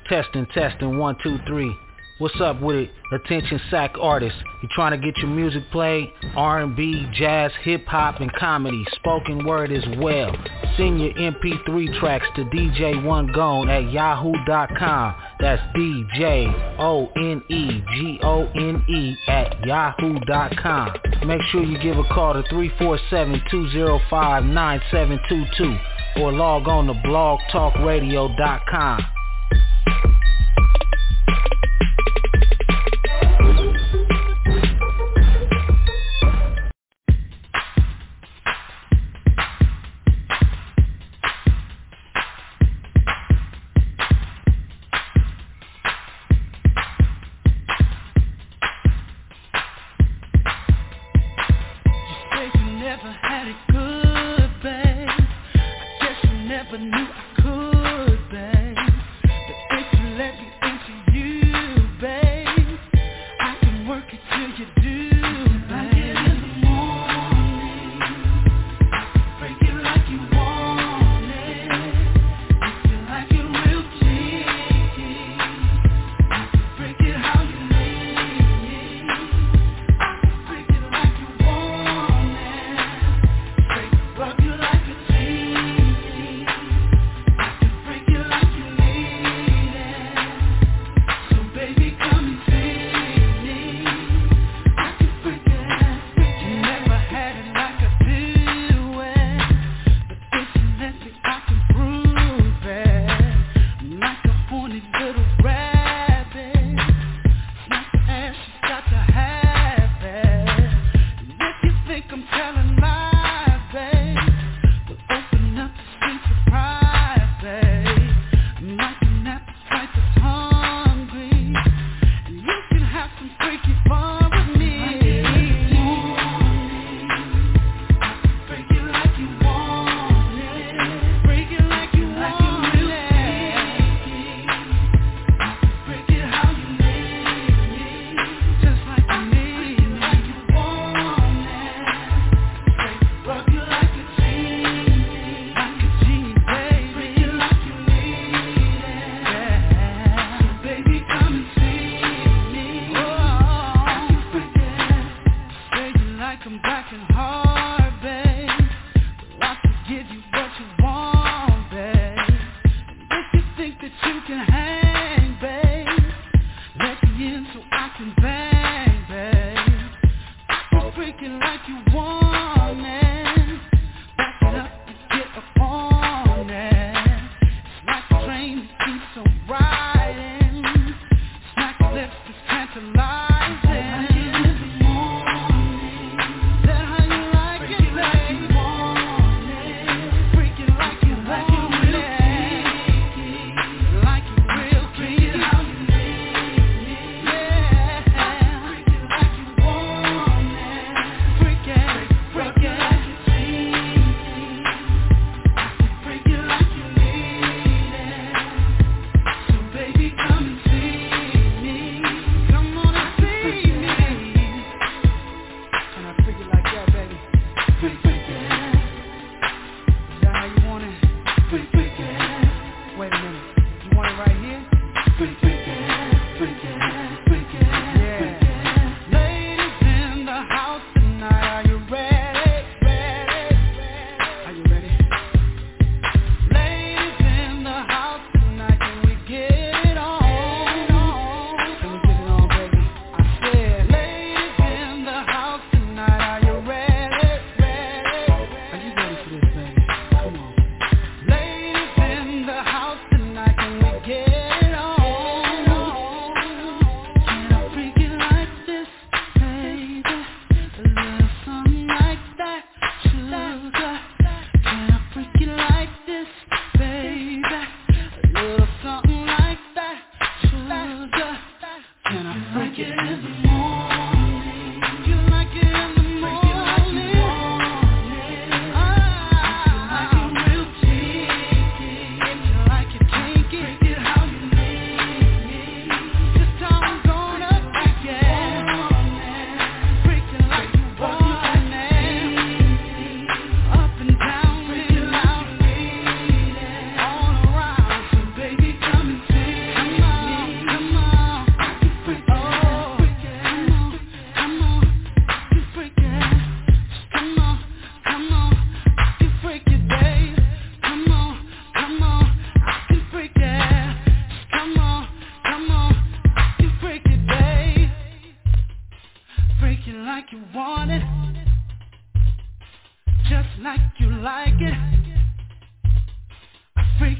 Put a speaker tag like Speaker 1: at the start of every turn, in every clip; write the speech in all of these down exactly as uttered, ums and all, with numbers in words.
Speaker 1: Testing, testing, one, two, three. What's up with it? Attention sack artists. You trying to get your music played? R and B, jazz, hip-hop, and comedy. Spoken word as well. Send your M P three tracks to D J One Gone at yahoo dot com. That's D J O N E G O N E at yahoo dot com. Make sure you give a call to three four seven, two zero five, nine seven two two or log on to blog talk radio dot com.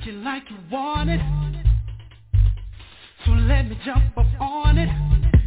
Speaker 2: you like you want it, so let me jump up on it.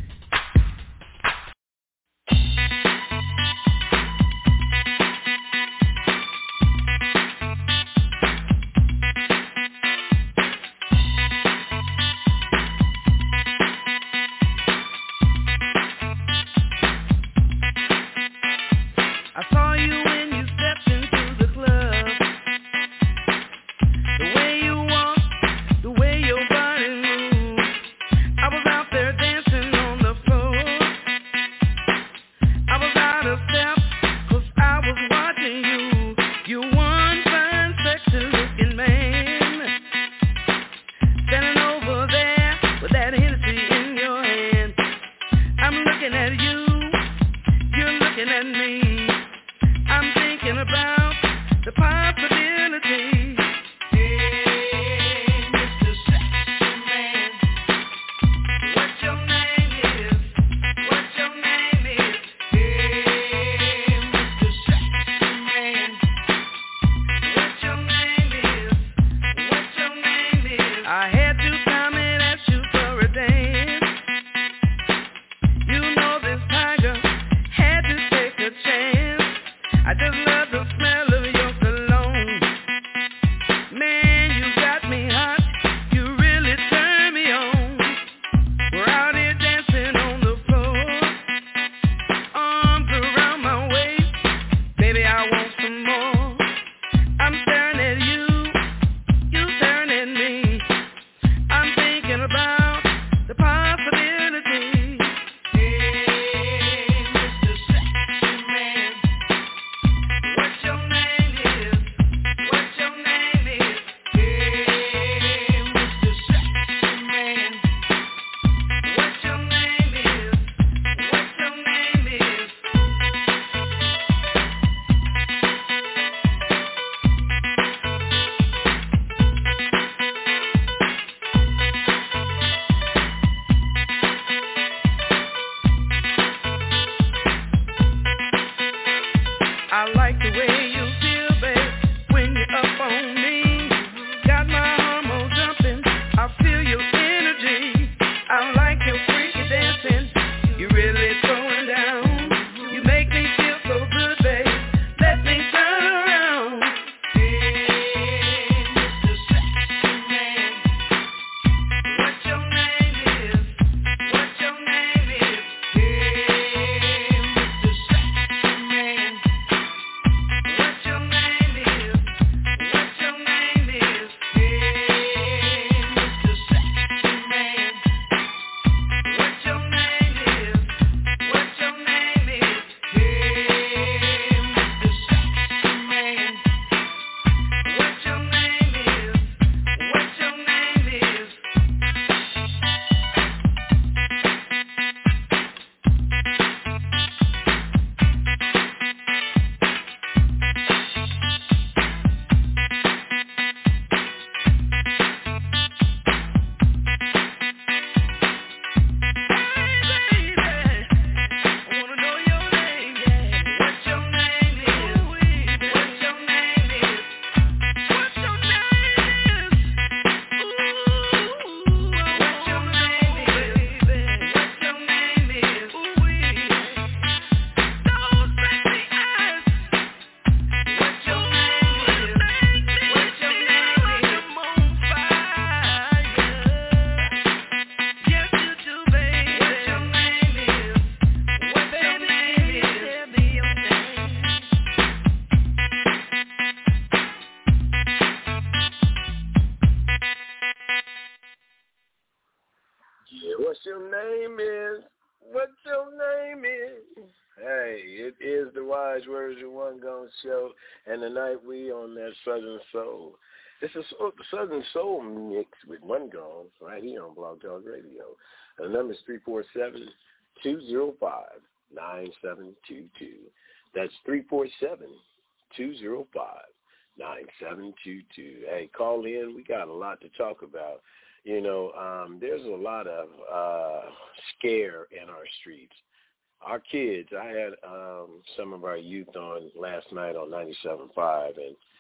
Speaker 3: What's your name is? What your name is? Hey, it is the Wise Words of One Gone Show, and tonight we on that Southern Soul. It's a Southern Soul mix with One Gone right here on Blog Talk Radio. The number is three four seven, two zero five, nine seven two two. That's three four seven, two zero five, nine seven two two. Hey, call in. We got a lot to talk about. You know, um, there's a lot of uh, scare in our streets. Our kids, I had um, some of our youth on last night on ninety-seven point five, and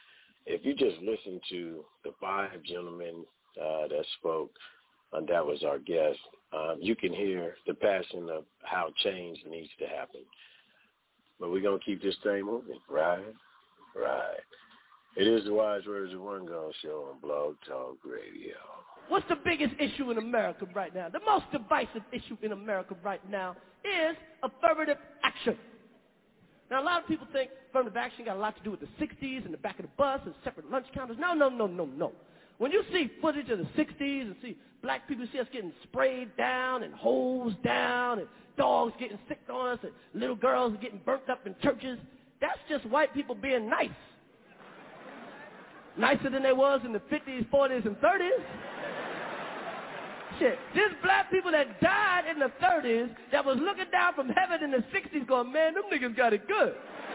Speaker 3: if you just listen to the five gentlemen uh, that spoke, uh, that was our guest, um, you can hear the passion of how change needs to happen. But we're going to keep this thing moving, right? Right. It is the Wise Words of One Gun Show on Blog Talk Radio.
Speaker 4: What's the biggest issue in America right now? The most divisive issue in America right now is affirmative action. Now, a lot of people think affirmative action got a lot to do with the sixties and the back of the bus and separate lunch counters. No, no, no, no, no. When you see footage of the sixties and see black people, see us getting sprayed down and hosed down and dogs getting sick on us and little girls getting burnt up in churches, that's just white people being nice. Nicer than they was in the fifties, forties, and thirties. Shit, there's black people that died in the thirties that was looking down from heaven in the sixties going, man, them niggas got it good.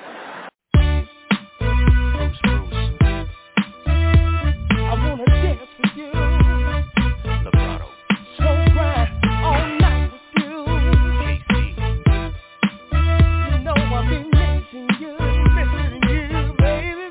Speaker 4: I wanna dance with you. Vibrato. So grind all night with you. K C. You know I've been missing you, missing you, baby.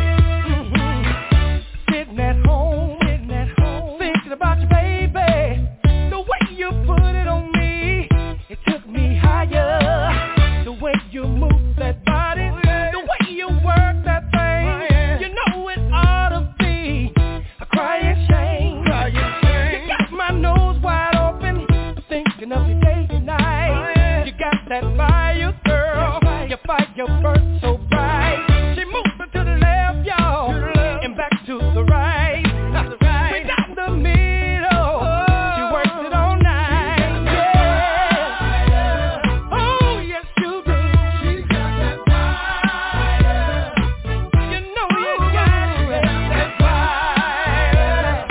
Speaker 4: Mm-hmm. Sitting at home, sitting at home, thinking about you, baby. The way you put it on me, it took me higher. The way you move that body, the way you work that thing, you know it ought to be a crying shame. You got my nose wide open, thinking of you day and night. You got that fire, girl, your fire burns so bright. She moving to the left, y'all, and back to the right. We got the middle, she works it all night. Yeah. Oh, yes you do. She got that fire. You know you got that fire.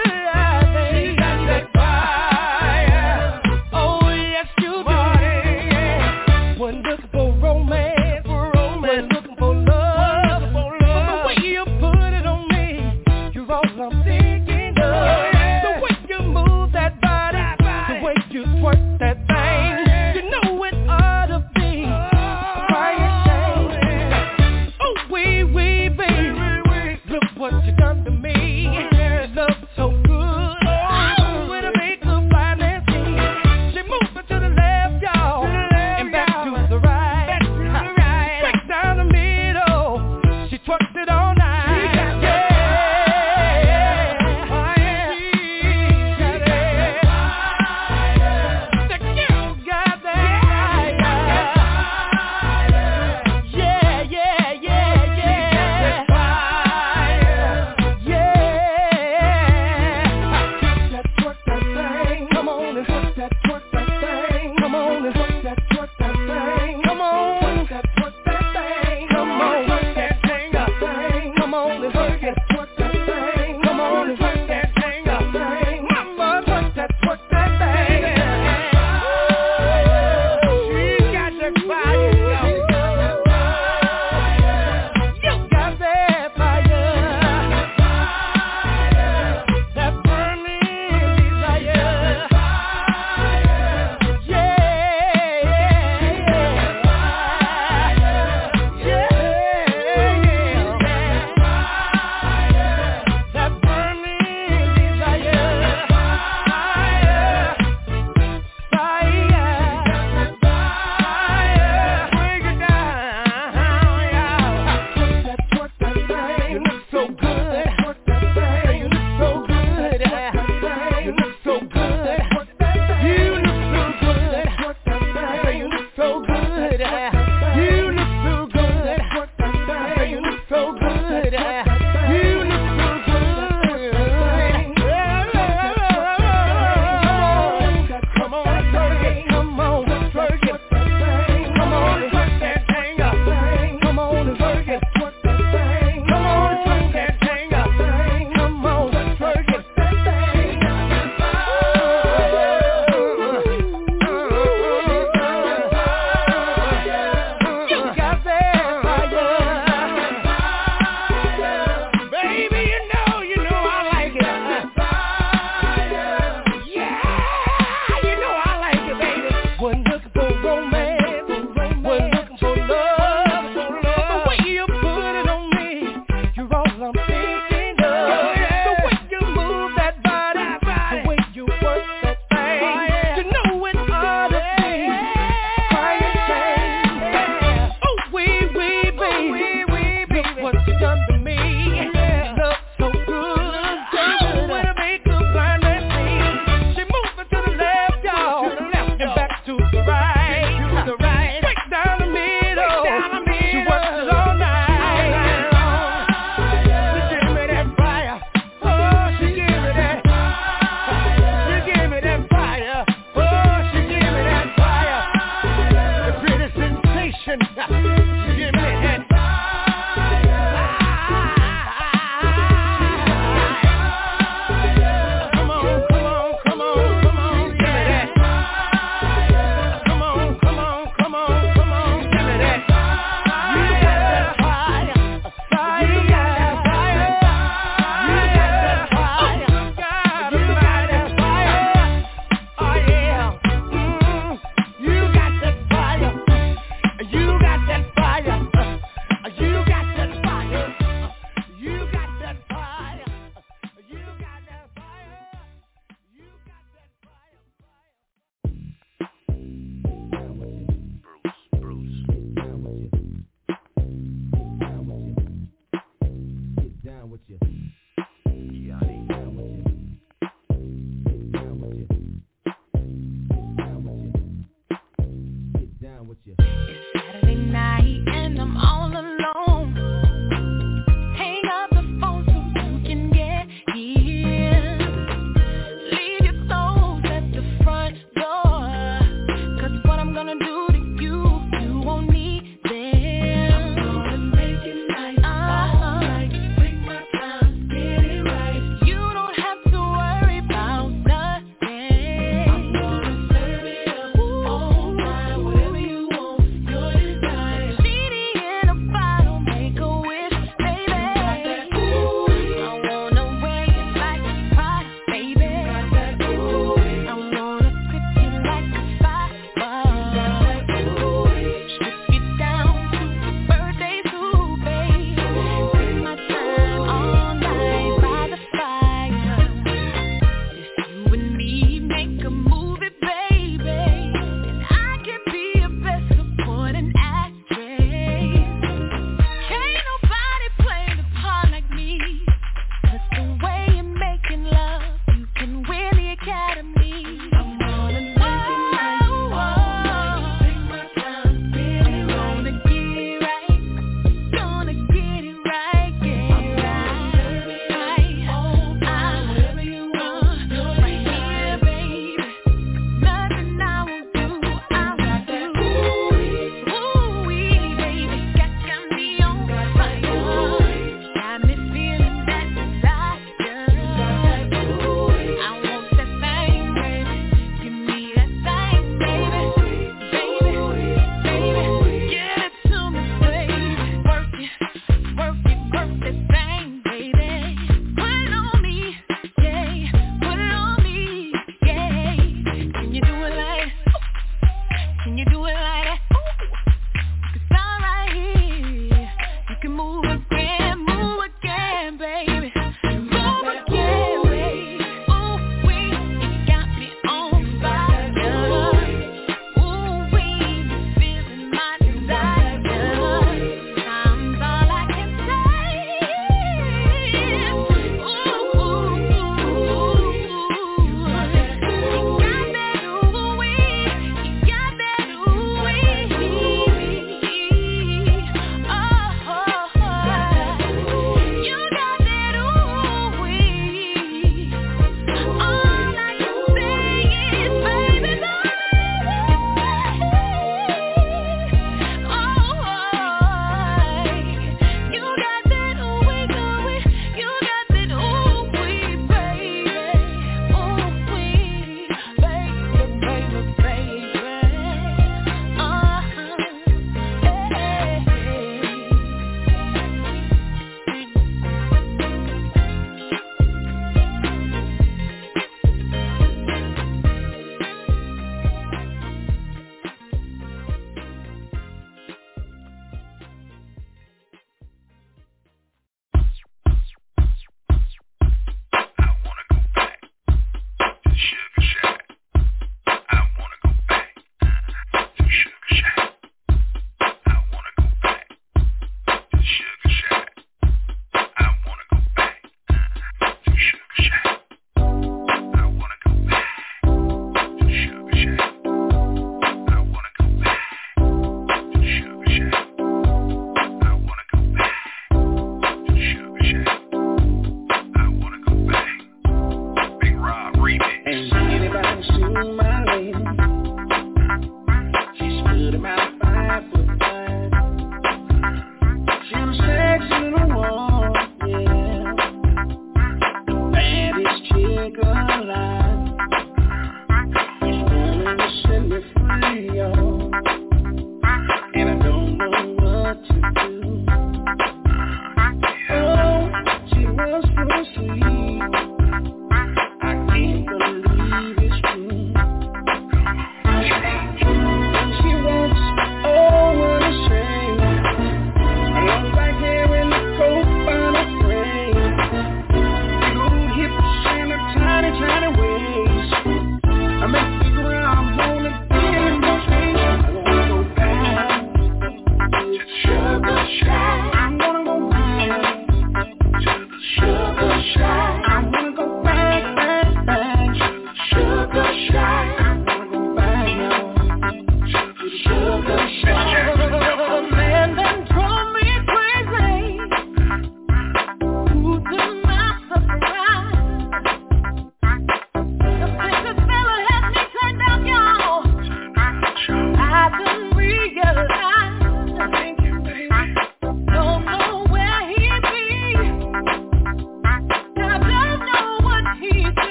Speaker 4: She got that fire. Oh, yes you do.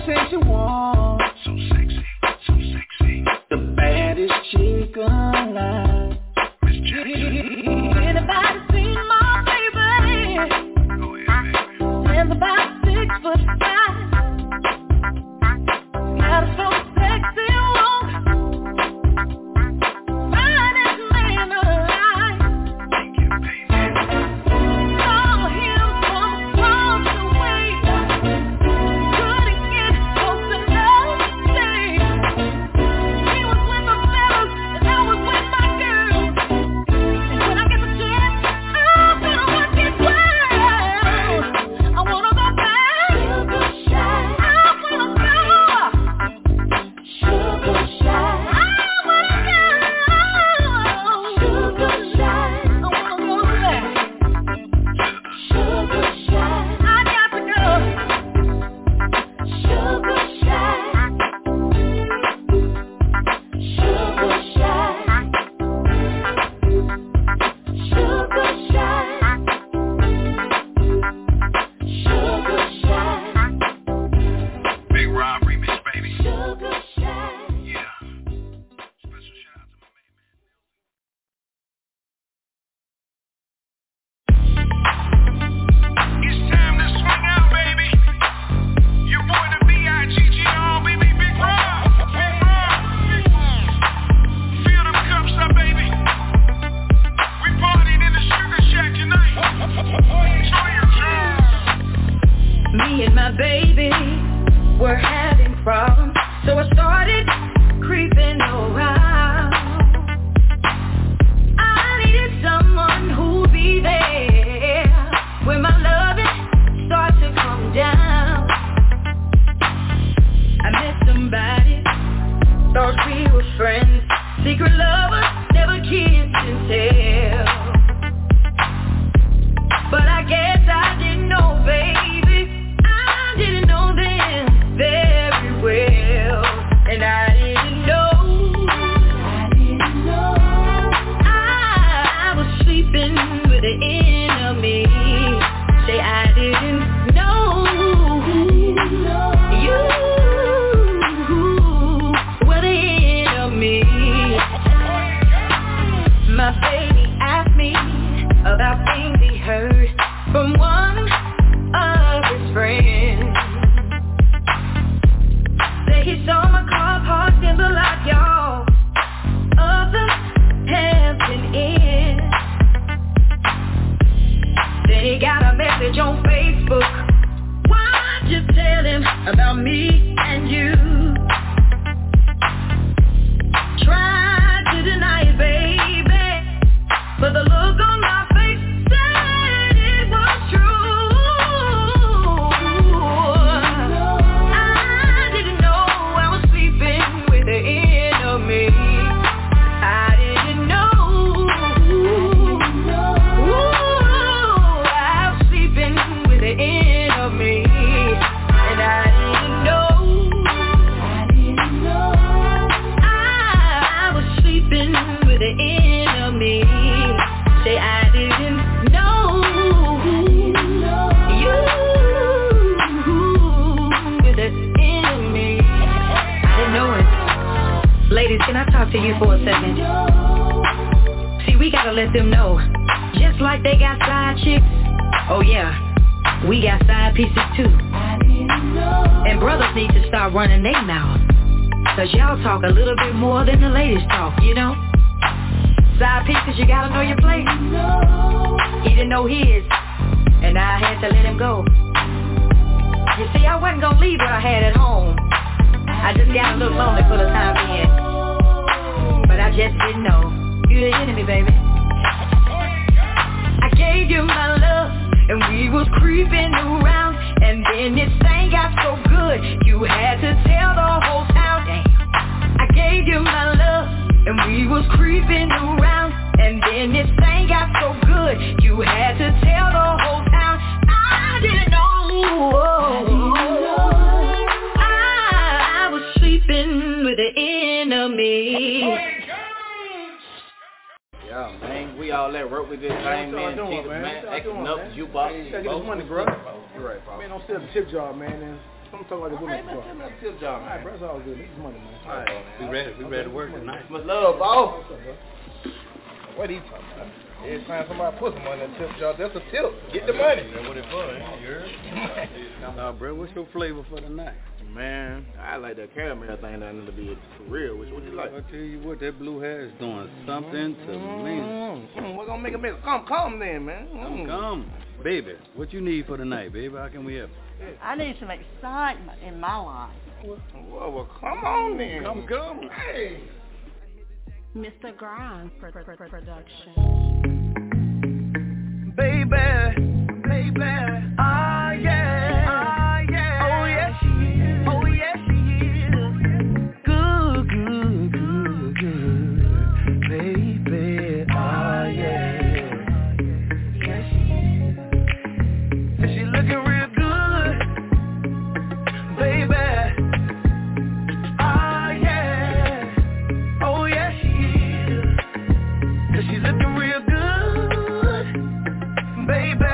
Speaker 2: sexy one. So sexy, so sexy. The baddest chick alive. Miss Jackie. Anybody seen my baby? Oh yeah, baby. Stands about six foot five. Got a so sexy walk. Baddest man alive. Thank you, baby. Saw him from across the way. Couldn't get close enough to say. He was with the fellas and I was with my girl. And when I get the chance, I'm gonna work it well. I wanna go back. Sugar shy. I wanna go. Sugar shy. I wanna go. Sugar shy. I wanna go back. Sugar shy. I got to go. Sugar shy. Sugar shy. Sugar shy. Sugar shy. Big Rob remix, baby. Sugar shy. Yeah. Special shout out to my main man. It's time to swing out, baby. Your boy the B I G G all, baby. Big Rob. Big Rob. Fill them cups up, baby. We partying in the Sugar Shack tonight. Enjoy your drums.
Speaker 5: Me and my baby were having problems, so I started creeping around. I needed someone who'd be there when my loving starts to come down. I met somebody, thought we were friends, secret lovers, never kissed and tell. But I guess I didn't know, baby. I didn't know them very well. And I didn't know. I didn't know. I was sleeping with the enemy. Say I didn't know. You were the enemy. My baby asked me about things he heard from one of his friends. Say he saw my car parked in the lot, y'all, of the Hampton Inn. Then he got a message on Facebook. Why'd you tell him about me and you? Tried to deny it, baby, but the look on my face said it was true. I didn't know I was sleeping with the enemy. I didn't know. Ooh, I was sleeping with the enemy. And I didn't know. I didn't know. I was sleeping with the enemy. Say I didn't know. You were the enemy. I didn't know it. Ladies, can I talk to you for a second? See, we gotta let them know. Just like they got side chicks, oh yeah, we got side pieces too. And brothers need to start running their mouth, cause y'all talk a little bit more than the ladies talk, you know? Side pieces, you gotta know your place. He didn't know his, and I had to let him go. You see, I wasn't gonna leave what I had at home. I just got a little lonely for the time being. But I just didn't know. You the enemy, baby. I gave you my love, and we was creeping around. And then this thing got so good, you had to tell the whole town. Damn. I gave you my love, and we was creeping around. And then this thing got so good, you had to tell the whole town. I didn't know. I, I was sleeping with the enemy.
Speaker 6: Yeah, man, we all that work with this thing, man.
Speaker 7: Doing,
Speaker 6: man,
Speaker 7: man.
Speaker 6: acting up, jukebox.
Speaker 7: Hey, gotta get this money, bro. You're right, bro. Man, don't steal the tip jar, man. And I'm talking about the women.
Speaker 6: Hey, man, give me a tip jar, man.
Speaker 7: All right, bro, it's all good. This is money, man.
Speaker 6: All right,
Speaker 8: We ready. We ready to work tonight.
Speaker 6: much love, boss.
Speaker 7: What's up, bro?
Speaker 9: What he talking about? Every time somebody puts some money in the tip jar, that's a tip. Get the money.
Speaker 8: That's what it for, ain't it? You heard? Nah, bro, what's your flavor for tonight?
Speaker 6: Man, I like that caramel thing down there to be for real. What, what you like?
Speaker 8: I tell you what, that blue hair is doing something to me.
Speaker 6: Mm, we're gonna make a mix. Come, come then, man.
Speaker 8: Come,
Speaker 6: Mm.
Speaker 8: come. Baby, what you need for tonight, baby? How can we help?
Speaker 10: I need some excitement in my life.
Speaker 6: Well, well, come on then.
Speaker 8: Come, come.
Speaker 6: Hey.
Speaker 2: Mister Grimes Production.
Speaker 4: Baby, baby, ah yeah, ah yeah, oh yeah she is, oh yeah she is, good, good, good, good, baby, ah yeah, yeah she is, and she looking real good, baby, ah yeah, oh yeah she is, 'cause she looking real good. Baby,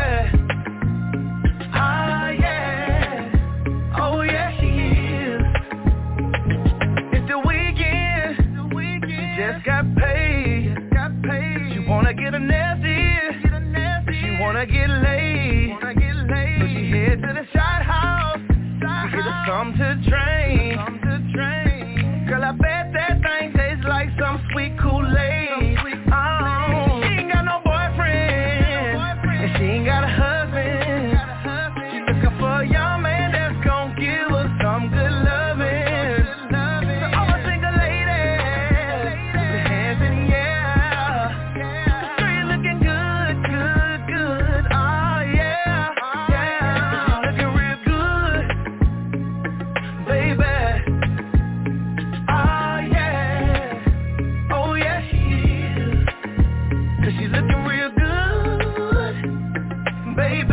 Speaker 4: ah yeah, oh yeah she is. It's the weekend, the weekend. Just got paid, just got paid. She wanna get a nasty, get a nasty. She wanna get laid, wanna get laid. So she head to the shot house, shot to get her some to drink, some to drink. Girl, I bet that thing tastes like some sweet Kool-Aid. Some sweet Kool-Aid. She ain't got no boyfriend. She ain't got a husband. She looking for a young man that's gon' give her some good loving. So all my single ladies, put your hands in the air. Girl, you looking good, good, good. Oh yeah, yeah. You looking real good, baby. Oh yeah, oh yeah she is. 'Cause she looking real good. Baby,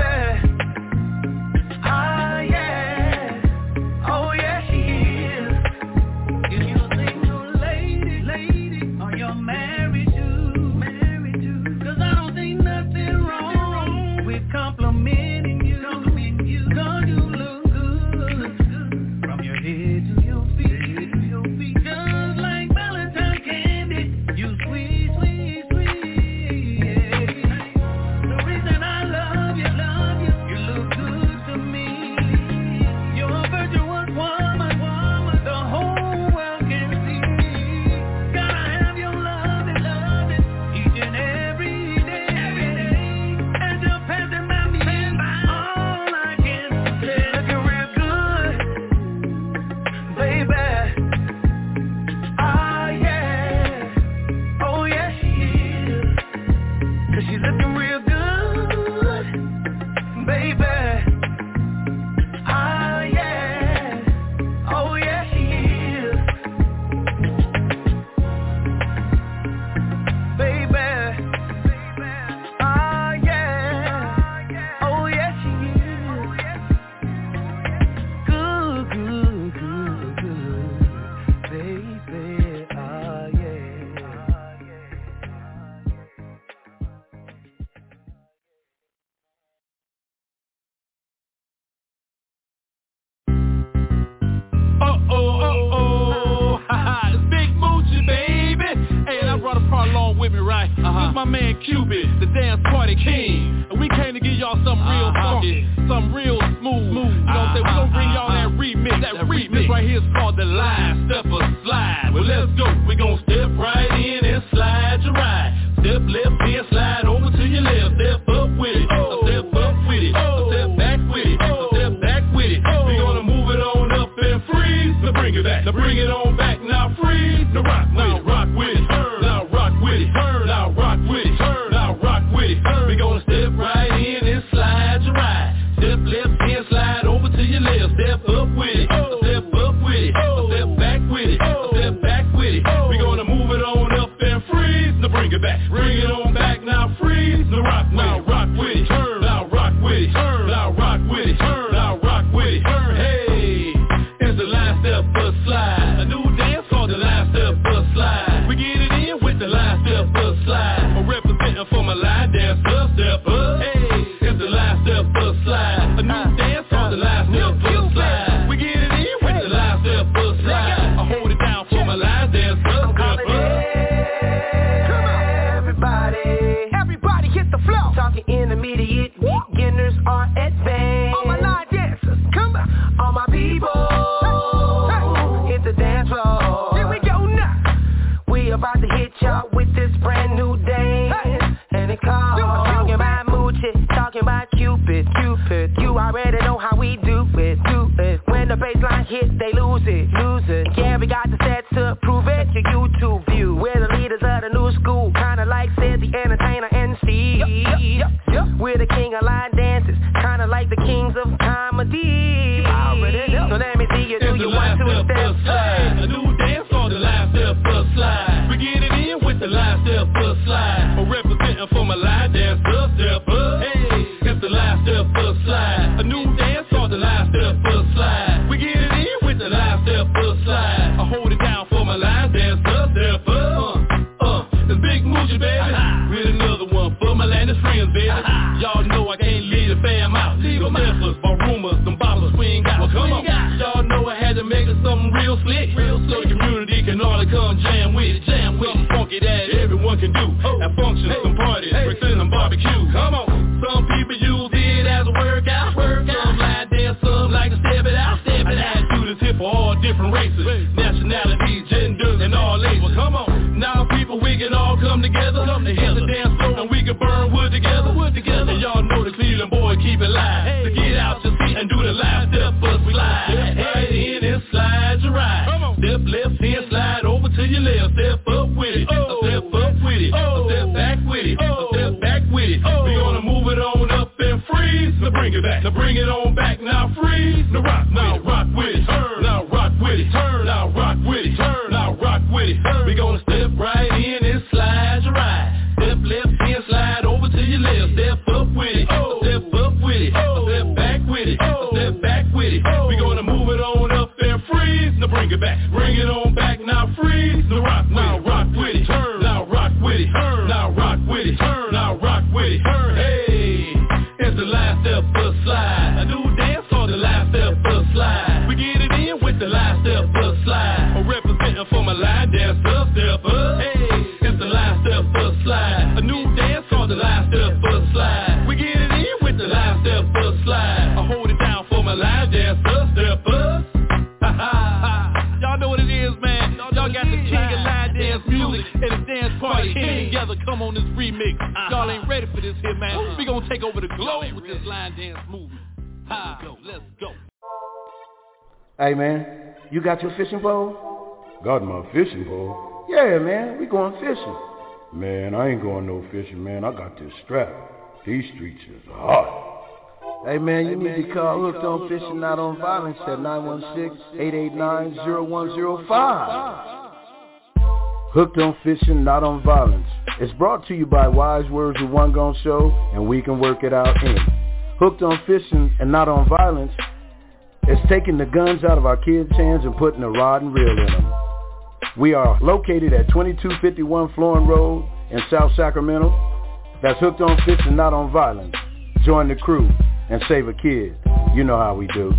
Speaker 4: ah yeah, oh yeah she is. If you're a single lady, lady, or you're married to, married to, 'cause I don't think nothing wrong with complimenting you, complimenting you. 'Cause you look good, from your head to your feet, to your feet, just like Valentine candy. You sweet, sweet, sweet, yeah. The reason I love you, love you, you look good to me. You're a virtuous woman, woman, the whole world can see. Gotta have your love and love it each and every day, every day. And you're passing by me, all I can say, looking real good, baby. Ah yeah, oh yeah she is. 'Cause she looking real good, baby. Ah yeah, oh yeah she is, baby. Ah yeah, oh yeah she is, good, good, good, good, baby. Ah yeah.
Speaker 11: Uh-oh, uh-oh, haha, it's Big Moochie, baby. Hey, and I brought a part along with me, right? Uh-huh. This is my man Cupid, the dance party king. And we came to give y'all something real
Speaker 6: Uh-huh.
Speaker 11: funky, something real smooth. You know what I'm saying? We gonna bring y'all that remix, that, that remix. This right here is called the Line Stepper Slide. Well, let's go. We gonna step right in and slide your ride. Step left and slide over to your left. Step up with it, a step up with it, a step back with it, a step back with it. We gonna move it on up and freeze. Now bring it back, now bring it on back. Now freeze, now rock, now rock with it, now rock with it, now rock with it, now rock with it. We gonna step right in and slide your ride. Step left and slide over to your left. Step up with it, a step up with it, a step back with it, a step back with it. We gonna move it on up and freeze. Now bring it back, bring it on back. Now freeze, now rock, now rock with it, now rock with it, now rock with it, now rock with it. Hey, it's the Line Stepper Slide, a new dance called the Line Stepper Slide. We get it
Speaker 12: it. Losers, yeah, we got the stats to prove it. Your YouTube view, we're the leaders of the new school. Kinda like said the entertainer N C. Yep, yep, yep, yep. We're the king of line dances, kinda like the kings of comedy. So let me see you do your one, two step slide.
Speaker 11: A new dance called the line step plus slide. We get it in with the line step plus slide. I'm representing for my line dance plus step up. Hey, it's the line step plus slide. A new dance called the line step plus slide. We get it in with the line step plus slide. I hold it down for my line dance plus step up. Uh, uh, it's Big Moochie, baby. With another one for my land of friends, baby. Y'all know I can't leave the fam out. Leave them effort, my rumors, them bottles we ain't got. Well, come on. Y'all know I had to make it something real slick. Real so the community can all come jam with it. Jam with something funky that everyone can do. Have functions, hey, some parties, hey, breakfast and barbecue. Come on. Some people use it as a workout. workout. Some line dance, some like to step it out. Step it out. Do this here for all different races, nationalities, genders, and all ages. Well, come on. Now people, we can all come together. Come together. Hit the dance floor and we can burn wood together. Wood together. And y'all know the Cleveland boys keep it live. Hey. So get out your seat and do the live step bus slide. Step right in and slide your ride. Step left hand, slide over to your left. Step up with it. Oh. A step up with it. Oh. A step back with it. Oh. A step back with it. Oh. We gonna move it on up and freeze. Now bring it back. Now bring it on back. Now freeze. Now rock. Now rock with it. Turn. Now rock with it. Turn. Now rock with it. Turn. Now rock with it. Turn. We gonna step right in and slide your ride. Step left hand, slide over to your left. Step up with it. Oh. A step up with it. Oh. A step back with it. Oh. A step back with it. Oh. We gonna move it on up and freeze. Now bring it back. Bring it on back. Now freeze. Now rock. Now rock with it. Turn. Now rock with it. Turn. Now rock with it. Turn. Now rock with it. Turn. Hey, it's the line step bus slide. A new dance called the line step bus slide. We get it in with the line step bus slide. I'm representing for my line dance bus step up. Hey, it's the line step bus slide. A new dance called the line step bus slide. We get it in with the line step bus slide. I hold it down for my line dance bus step up. Ha ha ha. Y'all know what it is, man. Y'all got the king of line dance music and the dance party came together. Come on this remix. Y'all ain't ready for this here, man. We gonna take over the globe with this line dance movement. Ha, let's go.
Speaker 13: Hey, man, you got your fishing pole?
Speaker 14: Got my fishing pole?
Speaker 13: Yeah, man, we going fishing.
Speaker 14: Man, I ain't going no fishing, man. I got this strap. These streets is hot.
Speaker 13: Hey, man, you hey, need man, to call Hooked on Fishing, Not on Violence at nine one six, eight eight nine, zero one zero five. Hooked on Fishing, Not on Violence. It's brought to you by Wise Words with One Gon Show, and we can work it out in. Hooked on Fishing and Not on Violence is taking the guns out of our kids' hands and putting a rod and reel in them. We are located at twenty-two fifty-one Florin Road in South Sacramento. That's Hooked on Fishing, Not on Violence. Join the crew and save a kid. You know how we do.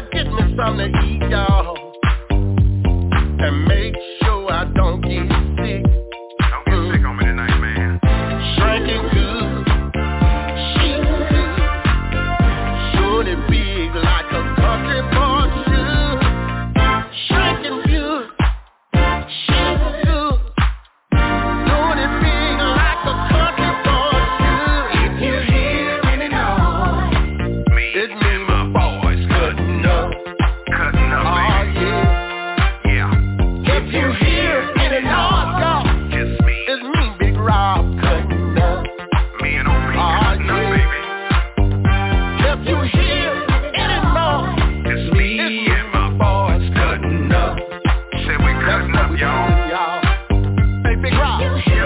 Speaker 15: get me something to eat, y'all, and make sure I don't get sick.
Speaker 16: Don't get mm. sick on me tonight, man.
Speaker 15: Drinking good, shit good, shorty big like a country boy should. Drinking good, shit good, shorty big like a country boy should.
Speaker 16: If you hear any noise, me
Speaker 15: it
Speaker 16: and my boys cutting up, cutting up,
Speaker 15: oh,
Speaker 16: baby.
Speaker 15: yeah.
Speaker 16: Yeah.
Speaker 15: If you hear any noise, y'all,
Speaker 16: It's me,
Speaker 15: it's me, Big Rob, cutting up.
Speaker 16: me and O B
Speaker 15: Oh,
Speaker 16: cutting up,
Speaker 15: yeah.
Speaker 16: baby.
Speaker 15: If you hear any noise,
Speaker 16: It's me and my boys cutting up. Say we cutting up, y'all.
Speaker 15: y'all. Hey, Big Rob,
Speaker 16: Yes, sir.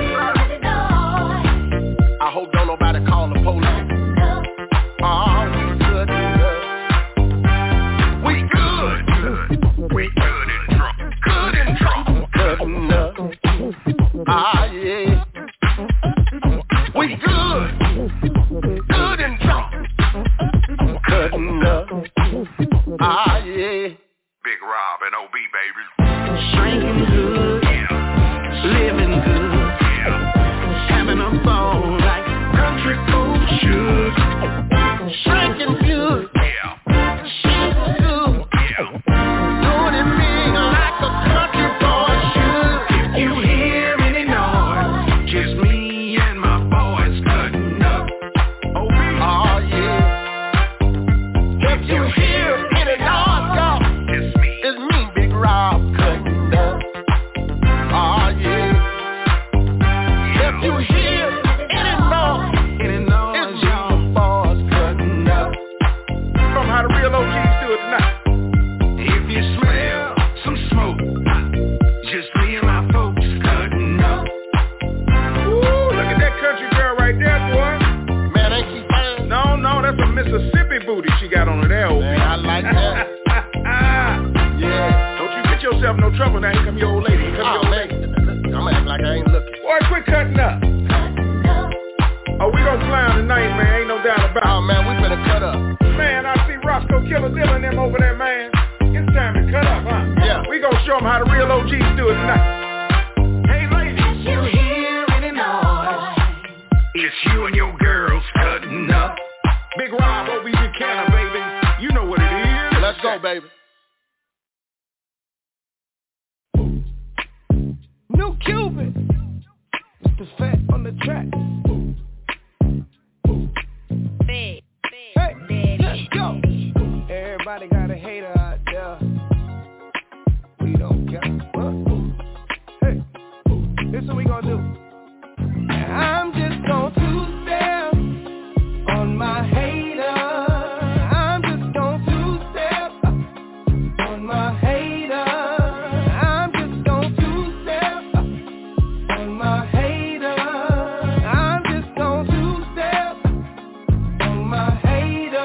Speaker 15: I hope don't nobody call the police. Oh, we cutting up.
Speaker 16: We good, good. We good and drunk, good and drunk.
Speaker 15: Cutting up. Ah, yeah. We good. Good and drunk. Cutting up. Ah, yeah.
Speaker 16: Big Rob and O B, baby.
Speaker 15: Drinking good.
Speaker 16: Yeah,
Speaker 15: Living good.
Speaker 16: yeah.
Speaker 15: Having a ball like country food should. Drinking good.
Speaker 16: Yeah,
Speaker 15: Shit good.
Speaker 16: yeah.
Speaker 15: Doing it big like a country boy should.
Speaker 16: If you hear any noise, just me and my boys cutting up. O B,
Speaker 15: Oh, yeah. If you hear any noise, y'all,
Speaker 16: it's me.
Speaker 15: it's me, Big Rob, cutting up. Oh, yeah. If you hear any noise,
Speaker 16: Any
Speaker 15: it's
Speaker 16: noise,
Speaker 15: me,
Speaker 16: y'all.
Speaker 15: the boys cutting up.
Speaker 9: From how the real O Gs do it tonight.
Speaker 16: If you smell some smoke, just me and my folks cutting up.
Speaker 9: Ooh, look at that country girl right there, boy.
Speaker 15: Man, ain't she fine?
Speaker 9: No, no, that's a Mississippi booty she got on her there, O B.
Speaker 15: Man, I like that. Yeah.
Speaker 9: Don't you get yourself in no trouble now. Here come your old lady. Here come
Speaker 15: Oh,
Speaker 9: your old
Speaker 15: man.
Speaker 9: lady.
Speaker 15: I'm gonna act like I ain't looking.
Speaker 9: Boy, quit cutting up. Oh, we gon' clown tonight, man. Ain't no doubt
Speaker 15: Oh,
Speaker 9: about
Speaker 15: man, we better cut up.
Speaker 9: it. Man, I see Roscoe Killer Dillon them over there, man. It's time to cut up, huh?
Speaker 15: Yeah.
Speaker 9: We gon' show them how the real O Gs do it tonight.
Speaker 16: Hey, ladies, you hear any noise? It's you and your girls cutting up.
Speaker 9: Big Rob, O B Buchanan, baby. You know what it is.
Speaker 15: Let's go, baby.
Speaker 4: New Cupid. Mister Fat on the track. Hey, let's go. Everybody got a hater out there. We don't care. Huh? Hey, this what we gonna do. I'm just gonna two-step on my hater. I'm just gonna two-step on my hater. I'm just gonna two-step on my hater. I'm just gonna two-step on my hater.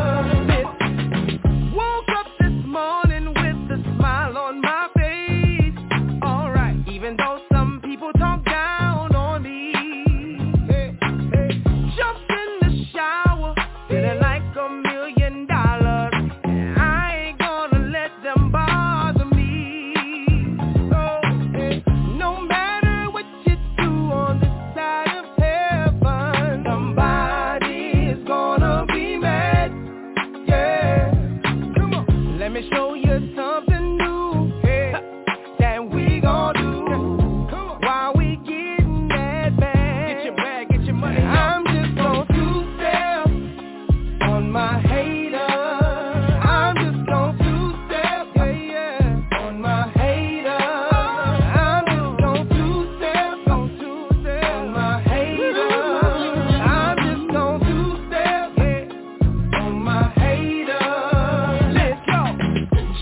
Speaker 4: Woke up this morning with a smile on my face. Alright, even though some people talk down on me. Hey, hey. Jumped in the shower, feeling like a million dollars. And I ain't gonna let them bother me. So, hey, no matter what you do on this side of heaven, somebody's gonna be mad. Yeah, come on, let me show you something new. Hey, that we gon' do. Come on, while we getting that bag. Get your bag, get your money. I'm just gon' two-step on my hater. I'm just gon' two-step, yeah, yeah, on my hater. I'm just gon' two-step, gon' two-step on my hater. I'm just gon' two-step, yeah, on my hater. Let's go.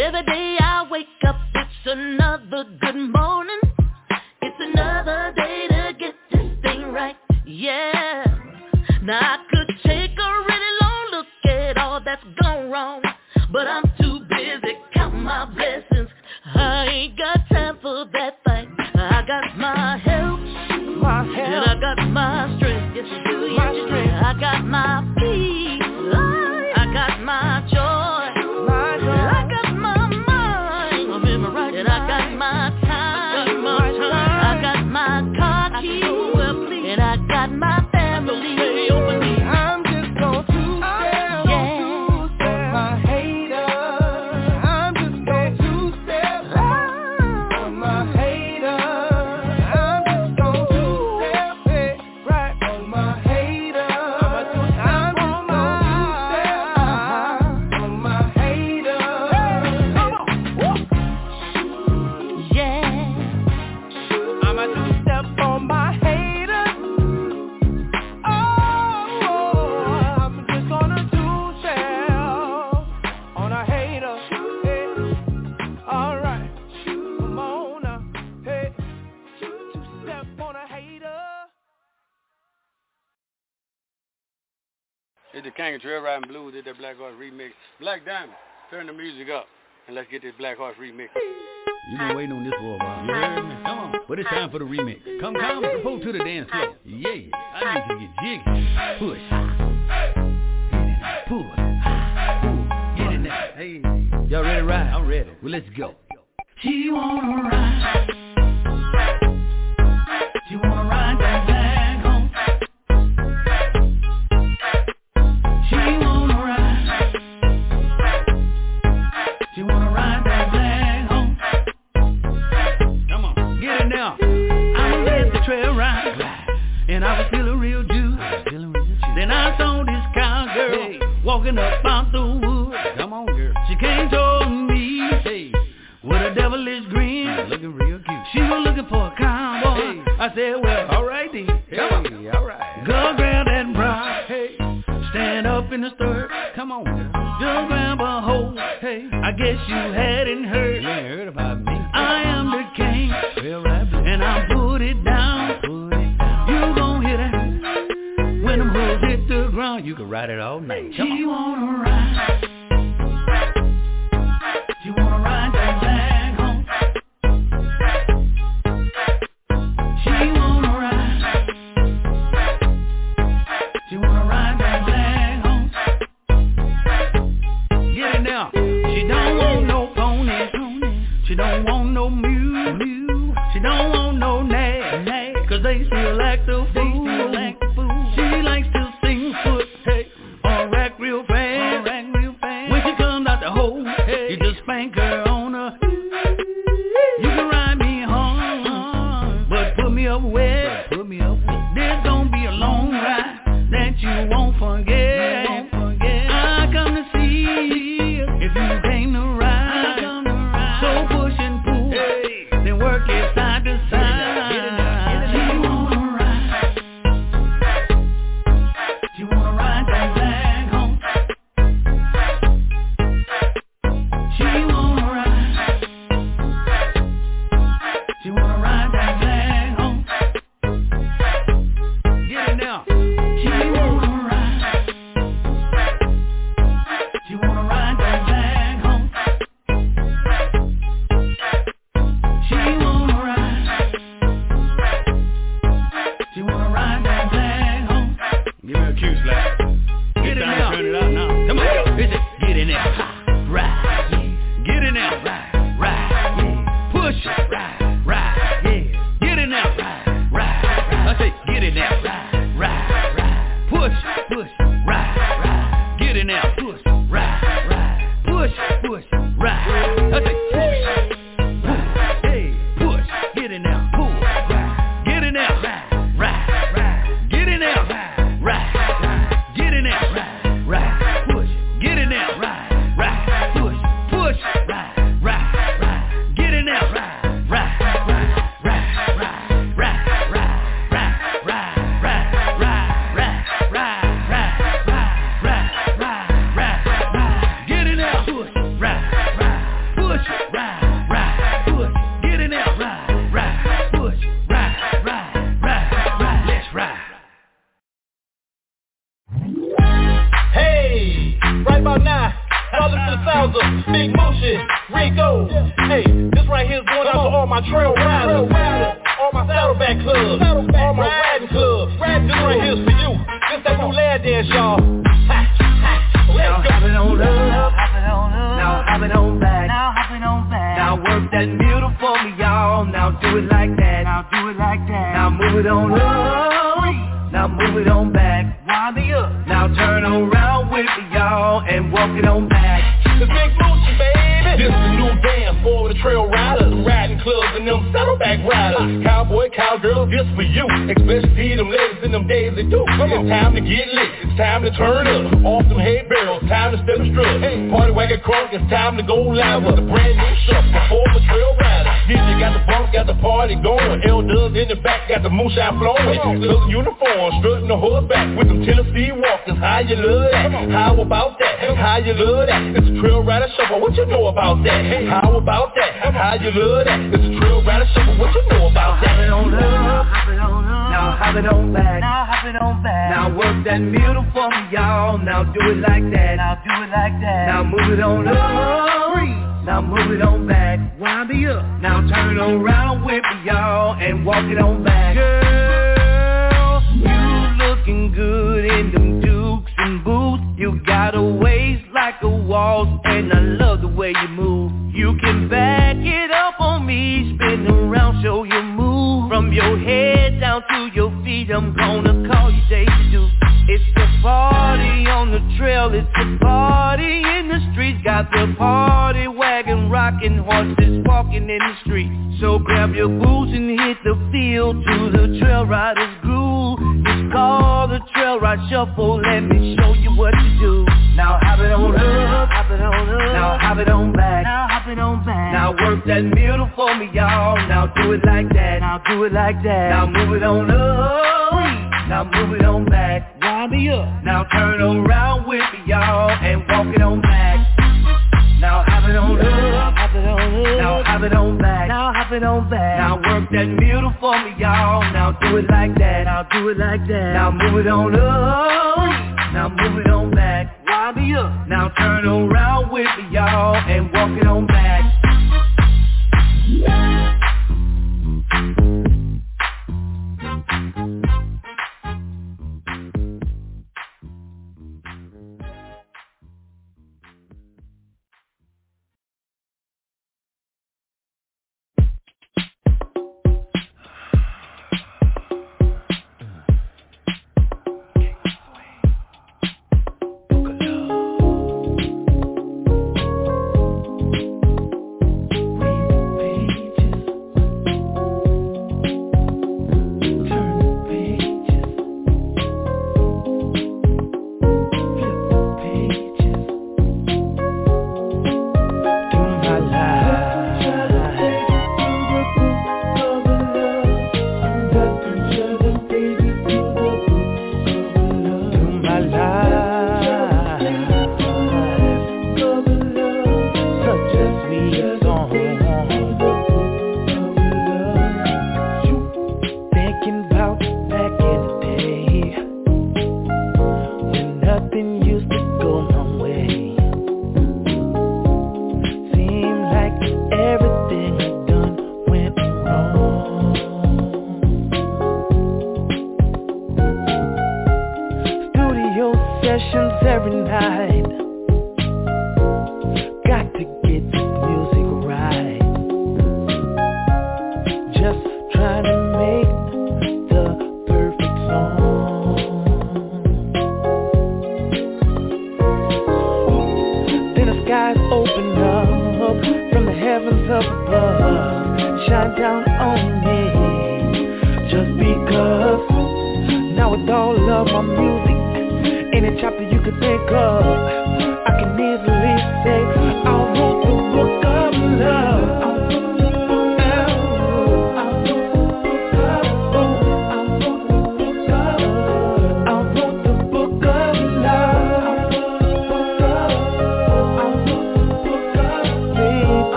Speaker 2: Every day I wake up, it's another good morning. It's another day to get this thing right, yeah. Now I could take a really long look at all that's gone wrong, but I'm too busy counting my blessings. I ain't got time for that fight. I got my health, my health, and I got my strength. Yes, I do, my yes, strength. I got my peace, oh, I got my joy, my joy. I got my mind, I'm in my right and I got my time, my time. I got my car keys, and I got my family. I'm just gonna two-step, yeah. two-step my haters. I'm just gonna two-step on my haters. I'm just gonna two-step it right on my haters. I'm just gonna two-step on my haters. Yeah, I'm a two-step on my haters.
Speaker 8: It's the King of Trail Riding Blues, did that Black Horse remix. Black Diamond, turn the music up, and let's get this Black Horse remix.
Speaker 17: You've been waiting on this for a while. You heard me? Come on. But it's time for the remix. Come, come, report to the dance floor. Yeah, I need to get jiggy. Push. Pull. Pull. Get in there. Hey, y'all ready to ride? I'm ready. Well, let's go. She wanna ride. She wanna ride that flag home. She wanna ride. She wanna ride that flag home. Come on, get it now. I was at the trail ride, and I was feeling real juice. Then I saw this cowgirl walking up out the woods. Come on, girl. She came toward me, hey, with a devilish grin. Looking real cute. She was looking for a cowboy. Hey. I said, well, all right then. Come hey, on. All right. Go grab that bra. Hey. Stand up in the stirrup. Come on, girl. Just grab a hold. Hey. I guess you hadn't heard. You ain't heard about me. I am the king. Well, right. And I put it down. Put it down. You gon' hear that. When them hooves hit the ground, you can ride it all night. Come she on. Wanna ride. She wanna ride that flag home. She wanna ride. She wanna ride that flag home. Get it now. She don't want no pony. She don't want no mule. She don't want no nag. Cause they still act the fool. She likes to sing foot. Hey. Or rack real fast. When she comes out the hole, you just spank her on her. You can ride me home, but put me up wet. Put me up wet. There's gonna be a long ride that you won't forget. You won't forget. I come to see if you came to ride. Come to ride. So push and pull, hey. Then work it side to side. Get it now, get it now. She wanna ride. She wanna ride that flag home. She wanna ride.
Speaker 18: Bowser, Big Motion, Rico. Hey, this right here's going out to all my trail riders, all my saddleback clubs, all my riding clubs. This right here's for you. This that new land dance, y'all.
Speaker 12: Now hopping on up, hopping on up. Now hopping on back, now hopping on back. Now work that middle for me, y'all. Now do it like that, now do it like that. Now move it on up, now move it on back. Wind me up. Now turn around with me, y'all, and walk it on back.
Speaker 18: The Big Moochie, baby. This is the new dance for the trail riders, riding clubs and them saddleback riders. Cowboy, cowgirl, this for you. Especially them ladies in them days they do. It's time to get lit. It's time to turn up. Off them hay barrels. Time to step and strut. Hey, party wagon crunk. It's time to go live with a brand new show for the trail riders. D J got the bump, got the party going. Elders in the back, got the moonshine flowing. Little uniform, strutting the horseback with them Tennessee walkers. How you love that? How about that? How you love that? It's a trail rider show, but what you know about that? How about that? How you love that? It's a trail rider show, but what you know about that?
Speaker 12: Hop it on up, hop it on up. Now hop it on back, now hop it on back. Now work that middle for me, y'all. Now do it like that, now do it like that. Now move it on up, now move it on back. Wind me up. Now turn around with me, y'all, and walk it on back. Girl, you looking good in them Dukes and boots. You got a waist like a waltz, and I love the way you move. You can back it up on me, spin around, show your move. From your head down to your feet, I'm gonna call you Daisy Duke. It's a party on the trail, it's a party in the streets. Got the party wagon rocking, horses walking in the street. So grab your boots and hit the field to the trail riders groove. It's called the Trail Ride Shuffle, let me show you what to do. Now hop it on up, hop it on up. Now hop it on back, now hop it on back. Now work that middle for me, y'all. Now do it like that, now do it like that. Now move it on up, now move it on back. Wind me up. Now turn around with me, y'all, and walk it on back. Now hop it on up, hop it on up. Now hop it on back, now hop it on back. Now work that middle for me, y'all. Now do it like that, now do it like that. Now move it on up, now move it on back. Wind me up. Now turn around with me, y'all, and walk it on back.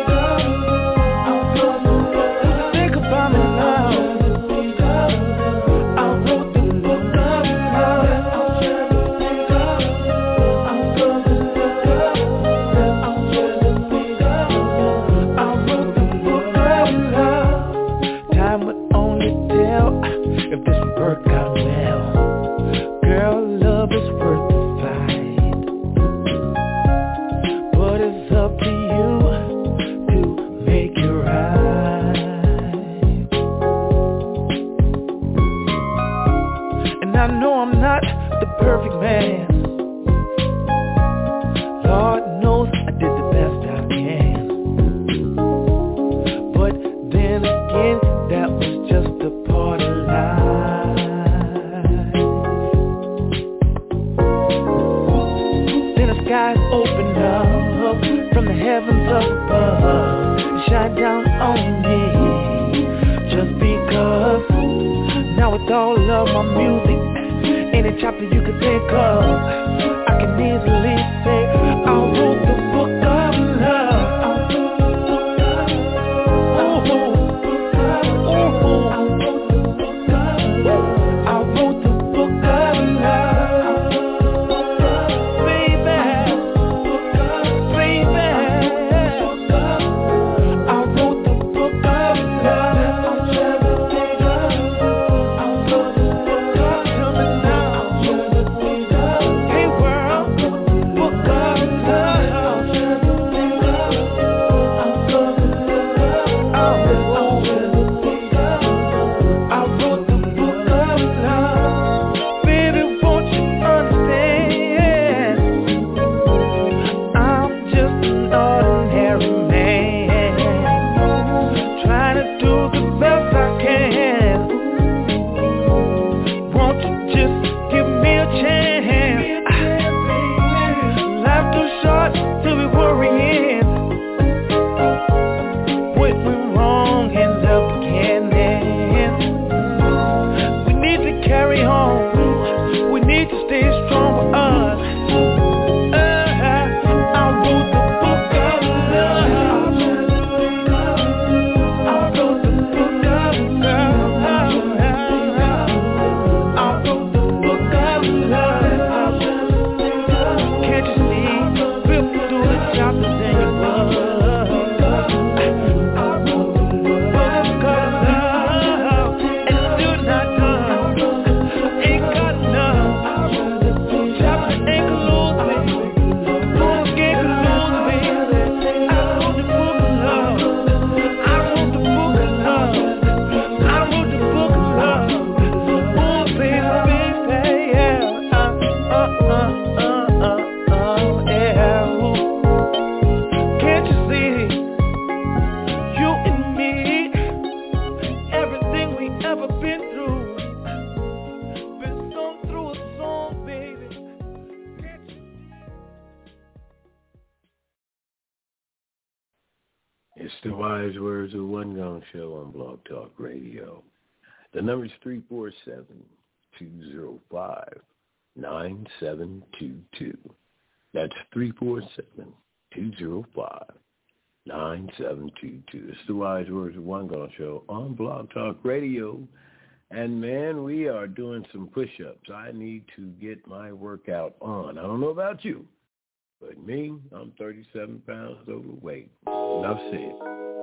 Speaker 4: Think about me now. I know I'm not the perfect man. Lord knows I did the best I can. But then again, that was just a part of life. Then the skies opened up from the heavens up above and shine down on me. Just because now with all of my music, any chapter you could pick up, I can easily say I wrote the book of love. Oh, oh, oh, I wrote the book of love, baby, baby. I wrote the book of love.
Speaker 3: It's the Wise Words of One Gong Show on Blog Talk Radio. The number is three four seven, two zero five, nine seven two two. That's three four seven, two zero five, nine seven two two. It's the Wise Words of One Gong Show on Blog Talk Radio. And, man, we are doing some push-ups. I need to get my workout on. I don't know about you, but me, I'm thirty-seven pounds overweight. Enough said.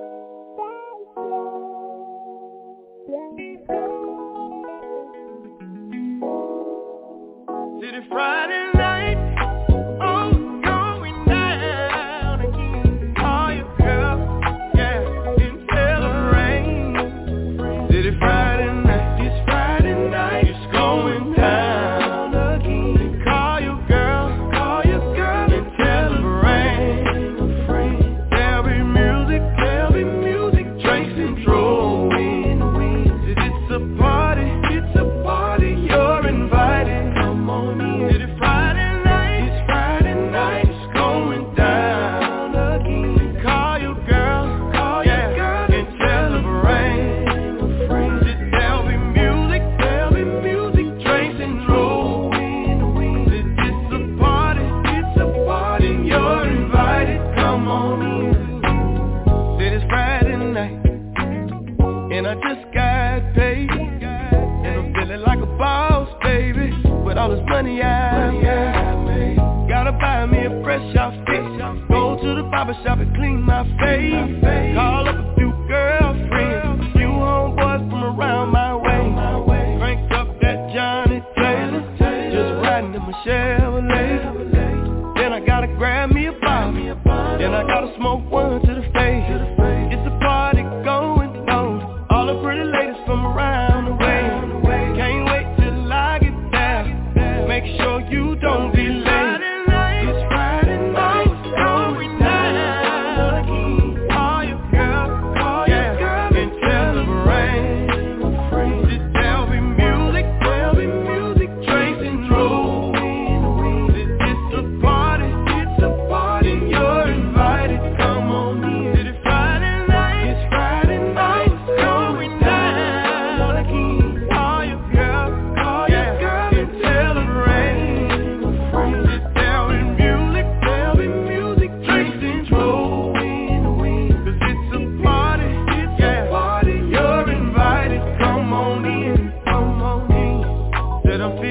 Speaker 4: City Friday night, oh, going down again. Call your girl, yeah, and tell her rain. City Friday night, it's Friday night, it's going down again. Call your girl, call your girl, and tell her rain. There'll be music, there'll be music, drinks and throwing wings. It's a party, it's a party, you're invited. Come on in. It's Friday night, it's Friday night, it's going down again. Call your girl, call your girl, and tell her rain. There'll be music, there'll be music, drinks and throwing wings. It's a party, it's a party, you're invited. Come on in. Said it's Friday night, and I just got paid, and I'm feeling like a boss, baby. With all this money I made, gotta buy me a fresh outfit. Go to the barber shop and clean my face. Call up a few girlfriends, a few homeboys from around my way. Crank up that Johnny Taylor, just riding in my Chevrolet. Then I gotta grab me a bottle, then I gotta smoke one to the face. It's a party going on, all the pretty ladies from around the way. Can't wait till I get there.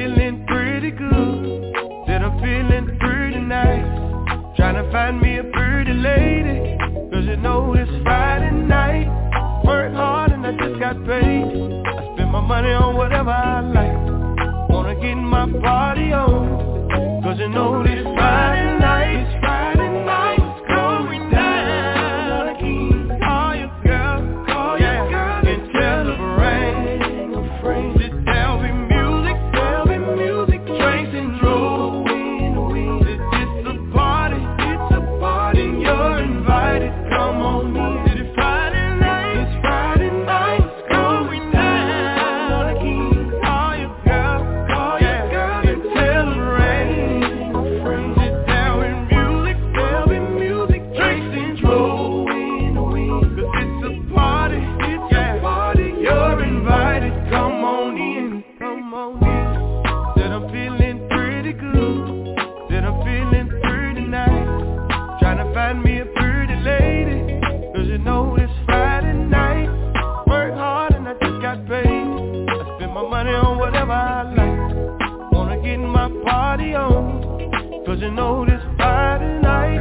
Speaker 4: feeling pretty good. Said I'm feeling pretty nice. Tryna find me a pretty lady, cause you know it's Friday night. Work hard and I just got paid. I spend my money on whatever I like. Wanna get my party on, cause you know this Friday night. It's Friday night, it's going down. All your girls, call your girls and tell them bring a friend. There'll be music, there'll be music, drinks and drove in the wind. It's a party, it's a party, you're invited, come on in. It's Friday night, it's Friday night, it's going down again. All your girls, call your girls and tell them bring a friend. There'll be music, there'll be music, drinks and drove in the wind. Cause it's a party, it's a party, you're invited, come on in, come on in. Said I'm feeling pretty good, said I'm feeling pretty nice. Tryna find me a pretty lady, cause you know it's Friday night. Work hard and I just got paid. I spend my money on whatever I like. Wanna get my party on, cause you know this Friday night.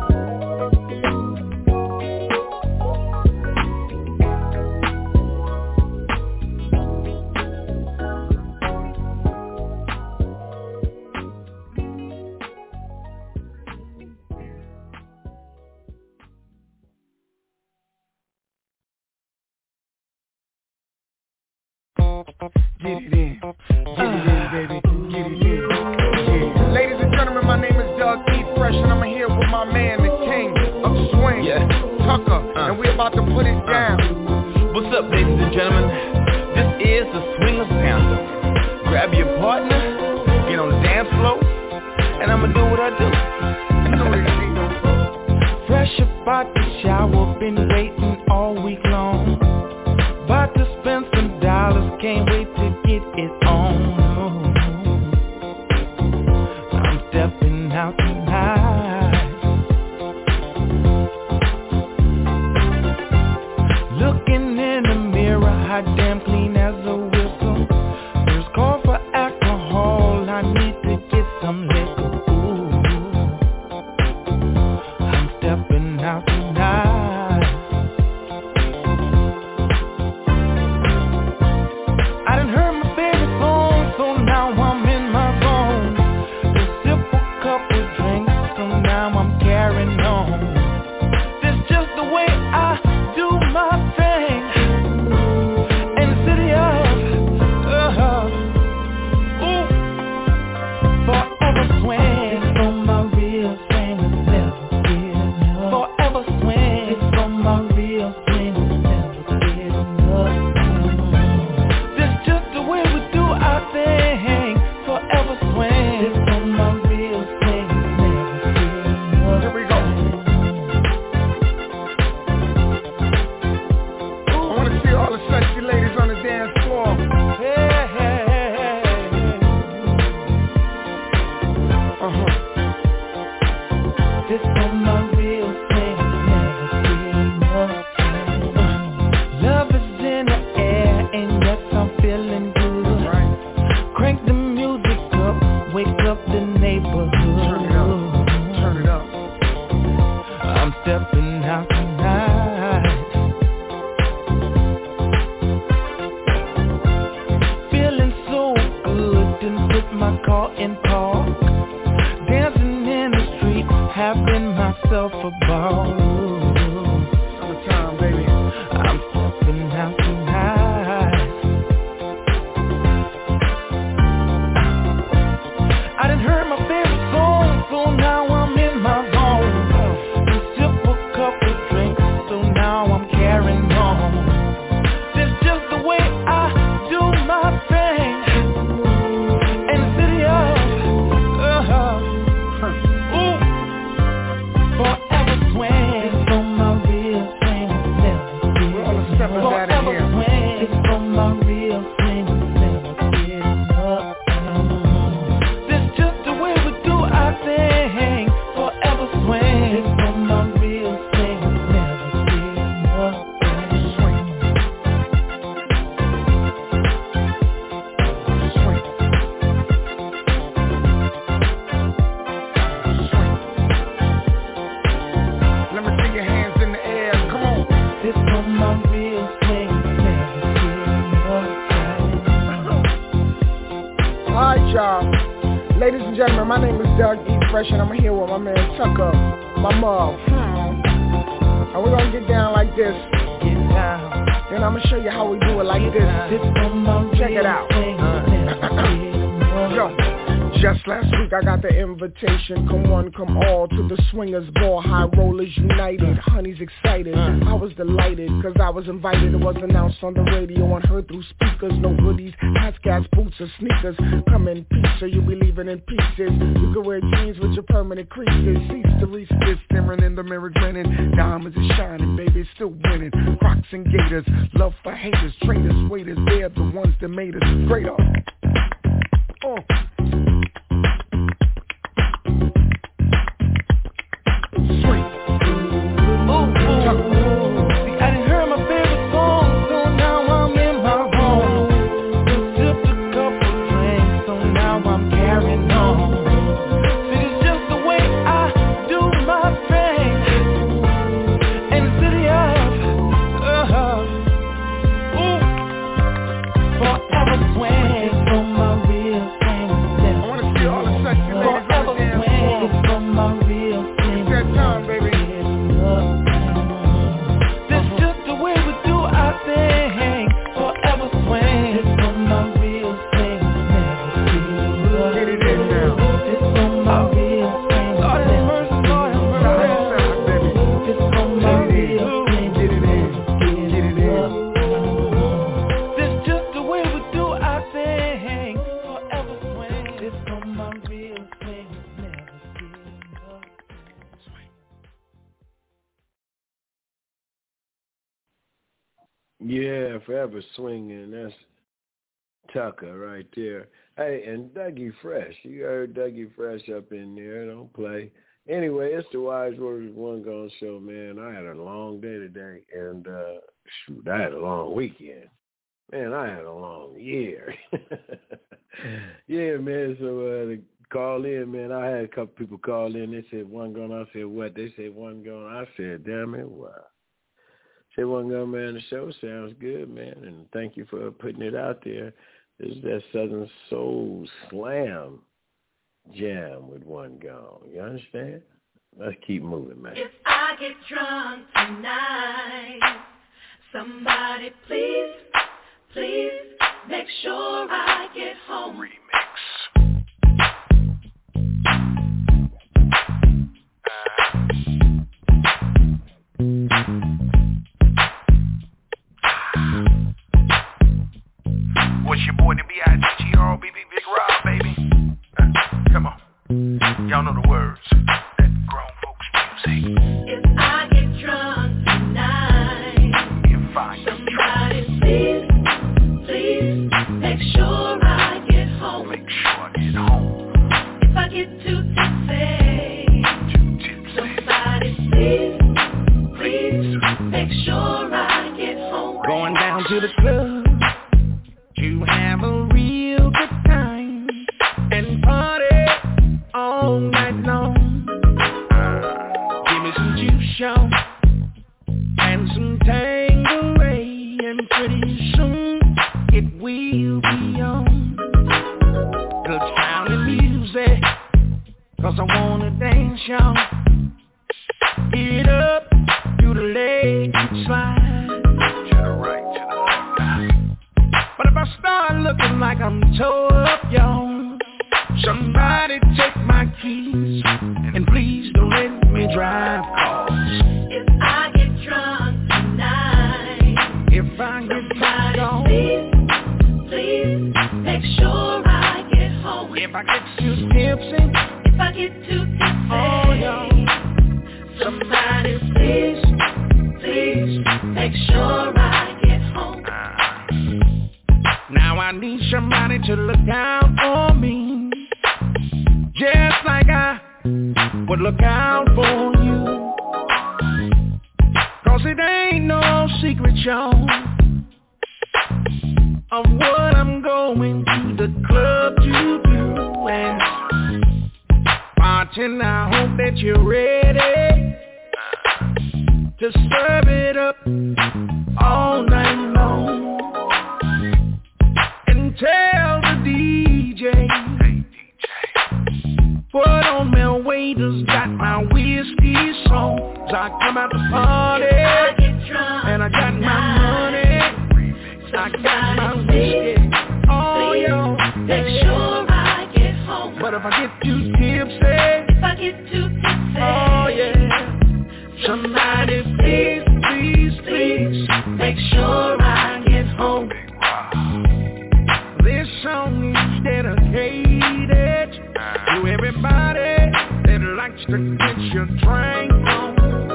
Speaker 9: Get it in, get it in, baby, get it in. Yeah. Ladies and gentlemen, my name is Doug E. Fresh, and I'm here with my man, the king of swing, yeah. Tucker, uh. and we're about to put it down.
Speaker 19: What's up, ladies and gentlemen? This is the Swingers Anthem. Grab your partner, get on the dance floor, and I'ma do what I do.
Speaker 4: Fresh about the shower, been waiting all week long. About to spend some dollars, can't wait to get it on. I'm stepping out tonight. Looking in the mirror, hot damn clean as a whistle. First call for alcohol, I need to get some liquor. Ooh. I'm stepping out tonight. I done heard my favorite song, so now I'm in my zone. Just sip a couple drinks, so now I'm carrying on. This just the way I do my thing. In the city of, uh, ooh, forever swing. It's on my real swing, it's never get enough. Forever swing, it's on my real swing, it's never get enough. This just the way we do our thing. Forever swing, it's on my real swing, it's never get enough.
Speaker 9: Here we go. I wanna see all the sexy ladies on the dance floor.
Speaker 4: Hey, hey, hey.
Speaker 9: Uh-huh.
Speaker 4: This on my real swing, it's never get enough. Love is in the air, and yes, I'm feeling good.
Speaker 9: Right.
Speaker 4: Crank the music up, wake up the neighborhood.
Speaker 9: Turn it up, turn it up.
Speaker 4: I'm stepping out tonight. Feeling so good, didn't put my car in park. Dancing in the street, having myself a ball.
Speaker 9: Summertime, baby.
Speaker 4: I'm stepping out tonight. I done heard my favorite song, so now I'm in my zone. Just sip a couple drinks, so now I'm carrying on. This just the way I do my thing. In the city of, uh, ooh, forever swing. It's on
Speaker 9: Alright, y'all. Ladies and gentlemen, my name is Doug E. Fresh, and I'm here with my man Tucker, my mom. Hmm. And we're gonna get down like this. Get down. Then I'm gonna show you how we do it like this. Check it out. Yo. Just last week I got the invitation, come one, come all, to the swingers ball, high rollers united, honey's excited, I was delighted, cause I was invited, it was announced on the radio and heard through speakers, no hoodies, hats, gas, boots or sneakers, come in peace so you'll be leaving in pieces, you can wear jeans with your permanent creases, cease to reach this, staring in the mirror grinning, diamonds are shining, baby, it's still winning, Crocs and gators, love for haters, traitors, waiters, they're the ones that made us greater. Oh.
Speaker 3: Yeah, forever swinging. That's Tucker right there. Hey, and Dougie Fresh. You heard Dougie Fresh up in there. Don't play. Anyway, it's the Wise Words One Gone Show, man. I had a long day today, and uh, shoot, I had a long weekend. Man, I had a long year. Yeah, man, so uh, to call in, man, I had a couple people call in. They said one gone. I said, what? They said one gone. I said, damn it, wow. Say one gone, man, the show sounds good, man, and thank you for putting it out there. This is that Southern Soul Slam jam with one gone. You understand? Let's keep moving, man.
Speaker 2: If I get drunk tonight, somebody please, please make sure I get home. Remix.
Speaker 16: What's your boy, the B I G G R O B B, Big Rob, baby? Uh, come on. Y'all know the words. That grown folks music.
Speaker 2: If I get drunk tonight,
Speaker 16: if I
Speaker 2: somebody please, please make sure I get home.
Speaker 16: Make sure I get home.
Speaker 2: If I get too tipsy,
Speaker 16: too tipsy.
Speaker 2: somebody please, please make sure I get home.
Speaker 4: Going down to the club to have a real good time and party all night long. Give me some juice, y'all, and some Tanqueray, and pretty soon it will be on. Good sounding music, cause I wanna dance, y'all. Get up, do the leg slide. But if I start looking like I'm tore up, y'all, somebody take my keys, and please don't let me drive, cause
Speaker 2: if I get drunk tonight,
Speaker 4: if I get drunk,
Speaker 2: please, please make sure I get home.
Speaker 4: If I get too tipsy,
Speaker 2: if I get too tipsy,
Speaker 4: oh, y'all,
Speaker 2: somebody please, please make sure I get home.
Speaker 4: Now I need somebody to look out for me, just like I would look out for you. Cause it ain't no secret, y'all, of what I'm going to the club to do. And bartender, I hope that you're ready to serve it up all night long. Tell the D J on me, waiters got my whiskey songs. I come out to party,
Speaker 2: I get drunk,
Speaker 4: and I got my money. I got my whiskey. Oh yeah,
Speaker 2: make sure I get home.
Speaker 4: But if I get too tipsy,
Speaker 2: if I get too tipsy,
Speaker 4: oh yeah, somebody please, please, please,
Speaker 2: make sure I get home.
Speaker 4: This song is dedicated to everybody that likes to get your drink on.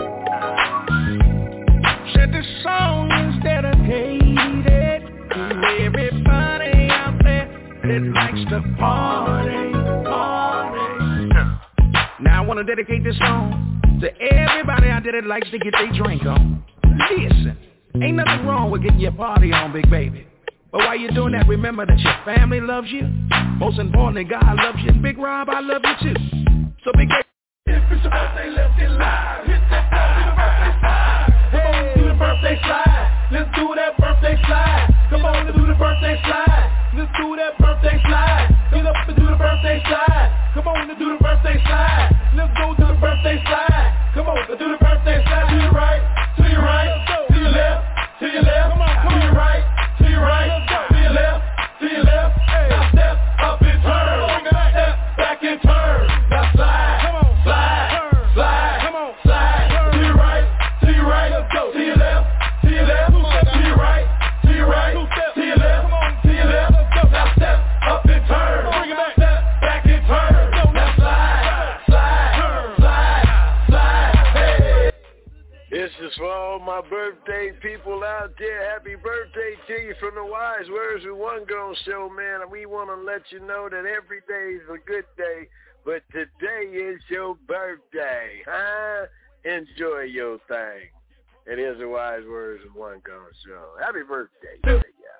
Speaker 4: Said this song is dedicated to everybody out there that likes to party, party. Now I want to dedicate this song to everybody out there that likes to get their drink on. Listen, ain't nothing wrong with getting your party on, big baby. But while you're doing that, remember that your family loves you. Most importantly, God loves you. And Big Rob, I love you too. So Big baby, if it's your birthday, let's get live. Hit that party, the birthday slide. Come on, do the birthday slide. Let's do that birthday slide. Come on, let's do the birthday slide. Let's do that birthday slide. Get up and do the birthday slide. Come on, let's do the birthday slide. Let's go to the birthday slide. Come on, let's do the birthday slide. To your right, to your right, to your left, to your left. Come on, come on. To your right, to your right, to your left, to your left. Now step up and turn. Step back and turn. Now slide, slide, slide, slide. To your right, to your right, to your left, to your left, to your right, to your right, to your left, to your left. Now step up and turn. Step back and turn. Now slide, slide, slide, slide. Hey.
Speaker 3: This is for all my birthday people out there. Happy birthday to you from the Wise Words of One Gonna Show, man. We want to let you know that every day is a good day, but today is your birthday, huh? Enjoy your thing. It is the Wise Words of One Gonna Show. Happy birthday to ya.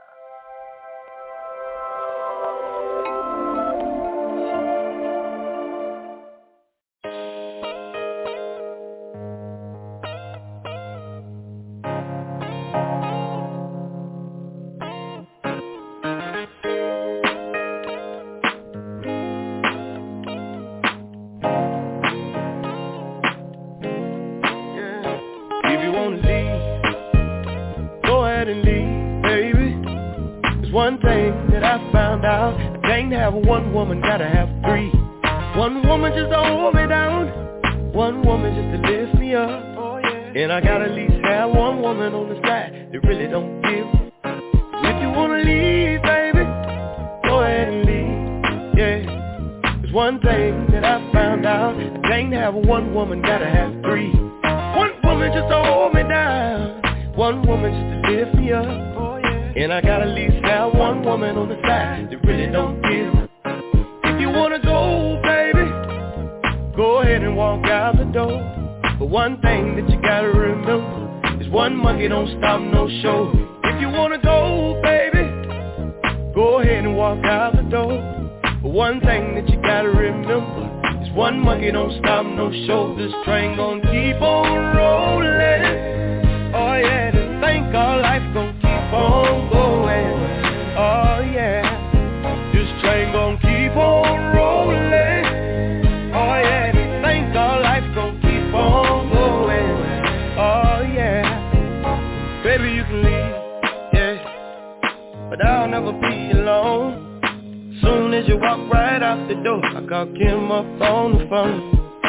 Speaker 20: One thing that I found out, I can't have one woman, gotta have three. One woman just to hold me down, one woman just to lift me up. Oh, yeah. And I gotta at least have one woman on the side that really don't give. If you wanna leave, baby, go ahead and leave, yeah. There's one thing that I found out, I can't have one woman, gotta have three. One woman just to hold me down, one woman just to lift me up. And I gotta at least have one woman on the side that really don't give. If you wanna go, baby, go ahead and walk out the door. But one thing that you gotta remember is one monkey don't stop no show. If you wanna go, baby, go ahead and walk out the door. But one thing that you gotta remember is one monkey don't stop no show. This train gon' keep on rolling. Oh yeah, this thing called life gon' keep on going, oh yeah. This train gon' keep on rolling, oh yeah. This thing called life gon' keep on going, oh yeah. Baby, you can leave, yeah, but I'll never be alone. Soon as you walk right out the door, I call Kim up on the phone.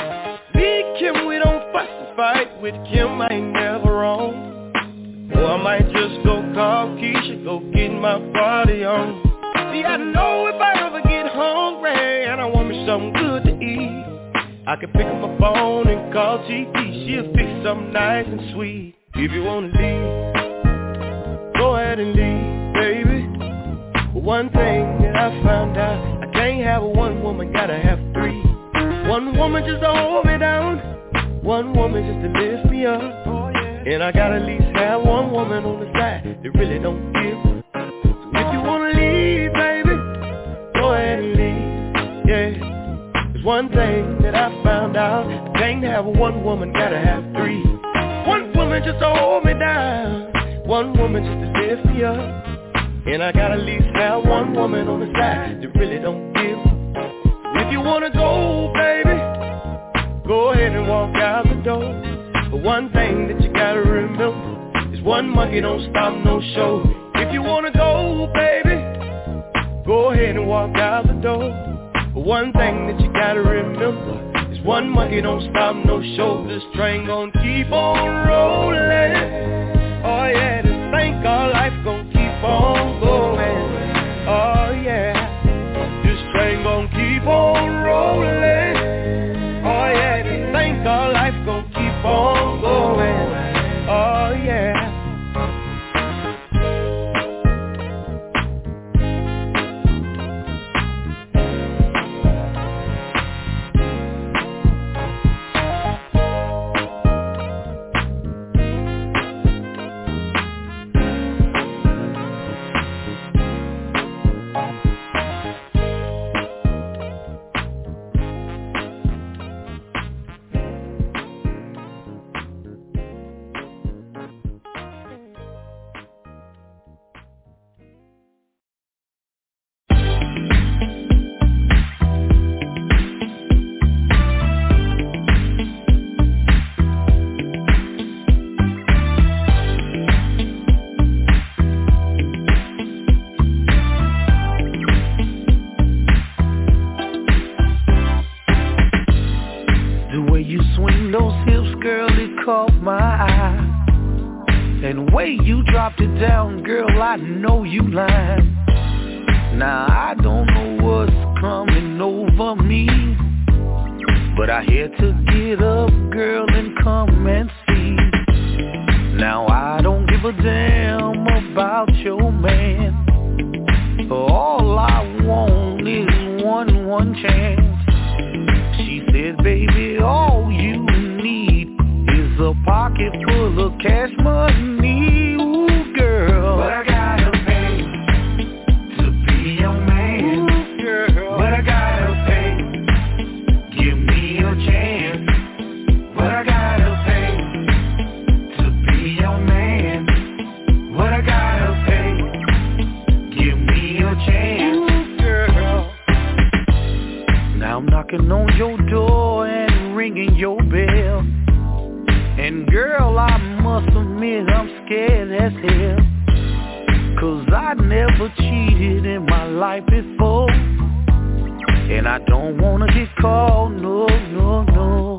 Speaker 20: Me and Kim, we don't fuss and fight. With Kim, I ain't never wrong. Or I might just go call Keisha, go get my party on. See, I know if I ever get hungry and I want me something good to eat, I can pick up my phone and call T P. She'll fix something nice and sweet. If you wanna leave, go ahead and leave, baby. But one thing that I found out, I can't have a one woman, gotta have three. One woman just to hold me down, one woman just to lift me up. And I gotta at least have one woman on the side that really don't give. So if you wanna leave, baby, go ahead and leave, yeah. There's one thing that I found out, I can't have one woman, gotta have three. One woman just to hold me down, one woman just to lift me up. And I gotta at least have one woman on the side that really don't give. So if you wanna go, baby, one monkey don't stop no show. If you wanna go, baby, go ahead and walk out the door. But one thing that you gotta remember is one monkey don't stop no show. This train gon' keep on rolling. Oh yeah, this thing called life gon' keep on going. Oh yeah, this train gon' keep on rolling. Oh yeah, this thing called life gon' keep on going. Oh yeah.
Speaker 4: I know you lying. Now I don't know what's coming over me, but I had to get up, girl, and come and see. Now I don't give a damn about your man. All I want is one, one chance. She said, baby, all you need is a pocket full of cash money. Ooh, girl, but I gotta pay to be your man. Ooh, girl, but I gotta pay. Give me a chance. But I gotta pay to be your man. But I gotta pay. Give me a chance. Ooh, girl. Now I'm knocking on your door and ringing your bell. And girl, I must admit I'm scared as hell, 'cause I never cheated in my life before, and I don't wanna get caught, no, no, no.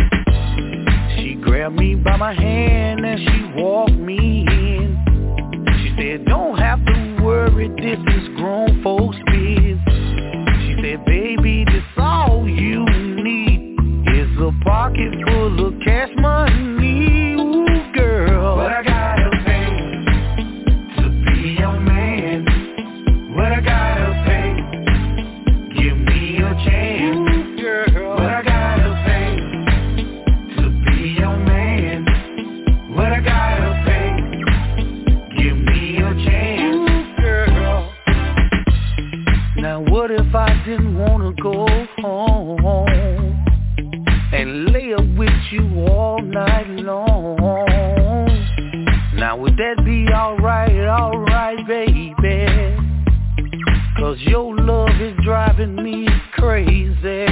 Speaker 4: She grabbed me by my hand and she walked me in. She said, don't have to worry, this is grown folks' biz. She said, baby, this all you need is a pocket full of cash money. Ooh, girl, but I gotta pay to be your man. But I gotta pay. Give me a chance. Ooh, girl, but I gotta pay to be your man. But I gotta pay. Give me a chance. Ooh, girl. Now what if I didn't wanna go home and lay up with you all night long? Now would that be alright, alright, baby? 'Cause your love is driving me crazy.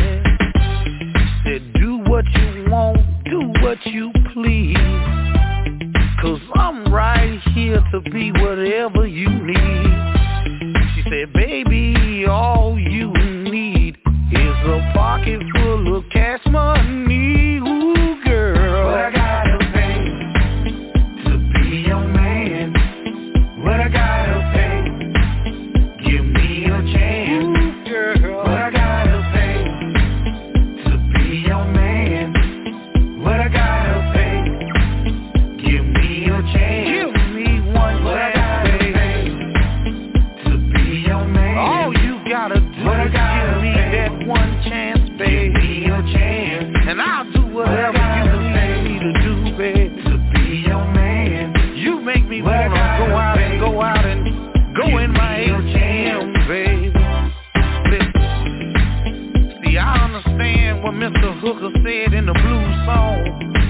Speaker 4: Said do what you want, do what you please, 'cause I'm right here to be whatever you need. She said, baby, all you need is a pocket full of cash money. Ooh, girl, but I gotta pay to be your man. But I gotta pay. Give me a chance. Ooh, girl, but I gotta pay to be your man. But I gotta pay. Give me a chance. Give me one but chance, I gotta pay to be your man. All you gotta do but is give me pay. That one chance, baby. Give me a chance, and I'll do whatever you need me to do, baby. To be your man. You make me wanna go out pay. and go out and go give in my A T M, baby. Listen. See, I understand what Mister Hooker said in the blues song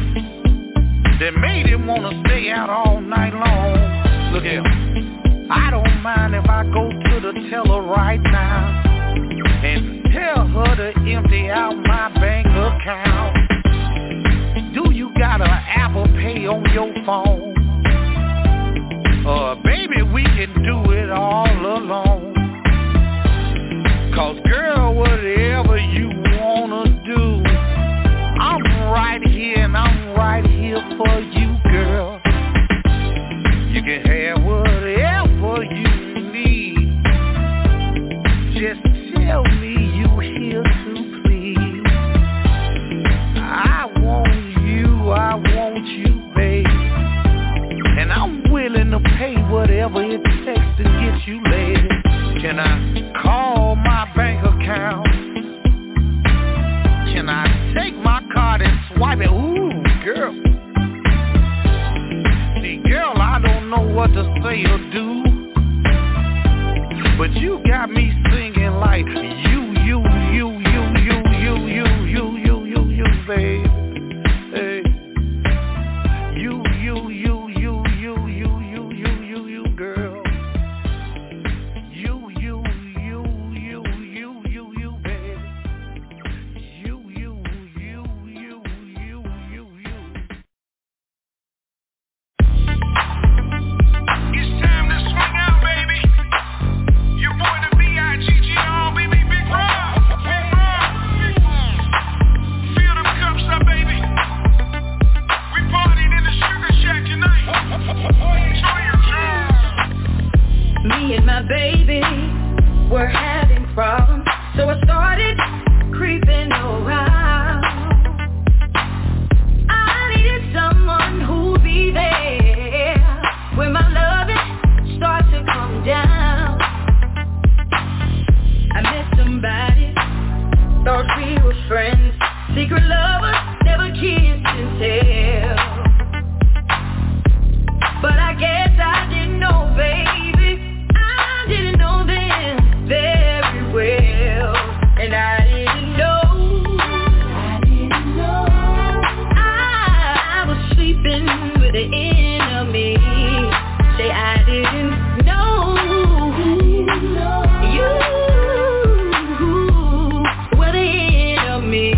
Speaker 4: that made him wanna stay out all night long. Look here, I don't mind if I go to the teller right now and tell her to empty out my bank account. Do you got an Apple Pay on your phone?
Speaker 15: can do it all alone. Cause girl, whatever you wanna do, I'm right here and I'm right here for you, girl. You can have whatever you need. Just tell me you here to please. I want you, I want you, babe. And I'm willing to pay whatever it takes to get you laid. Can I call my bank account? Can I take my card and swipe it? Ooh, girl. See, girl, I don't know what to say or do, but you got me singing like you, you, you, you, you, you, you, you, you, you, you, babe. Hey. You, you, you, you, you, you, you, you, you, you, girl. You, you, you, you, you, you, you, babe. You, you, you, you, you, you, you. It's time to swing out, baby. Your boy the B I G G R, baby, Big Rob. Big Rob. Fill them cups up, baby. We partied in the Sugar Shack tonight. Enjoy your dreams.
Speaker 5: Me and my baby were having problems, so I started creeping around. I needed someone who'd be there when my loving starts to come down. I met somebody, thought we were friends, secret lovers, never kissed and tell. But I guess I didn't know, baby, I didn't know them very well. And I didn't know, I didn't know, I was sleeping with the enemy. Say I didn't know, you were the enemy.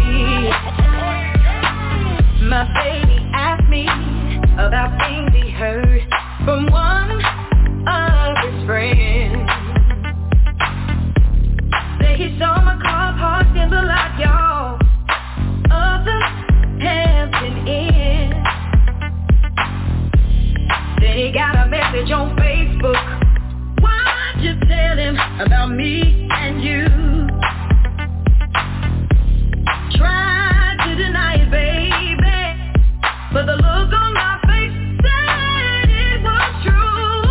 Speaker 5: My baby asked me about things he heard from one of his friends. Say he saw my car parked in the lot, y'all, of the Hampton Inn. Then he got a message on Facebook. Why'd you tell him about me and you? Tried to deny it, baby, but the look on my face said it was true.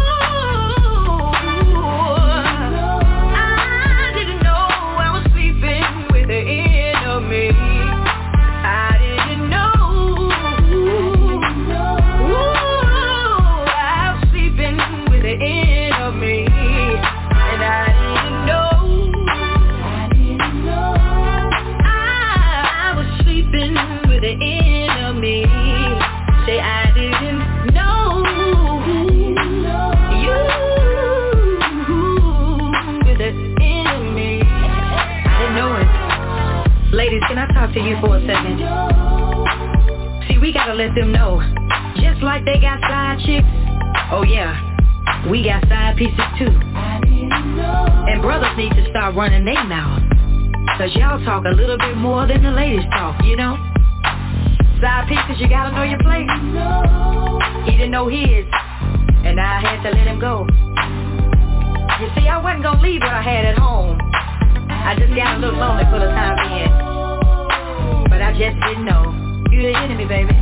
Speaker 5: I didn't know I was sleeping with the enemy. I didn't know. Ooh, I was sleeping with the enemy. And I didn't know. I didn't know. I was sleeping with the enemy. Say I didn't know. You with the enemy. I didn't know it. Ladies, can I talk to you for a second? See, we gotta let them know. Just like they got side chicks, oh yeah, we got side pieces too. And brothers need to start running their mouth, cause y'all talk a little bit more than the ladies talk, you know? Side pieces, you gotta know your place. He didn't know his, and I had to let him go. You see, I wasn't gonna leave what I had at home. I just got a little lonely for the time being, but I just didn't know. You the enemy, baby.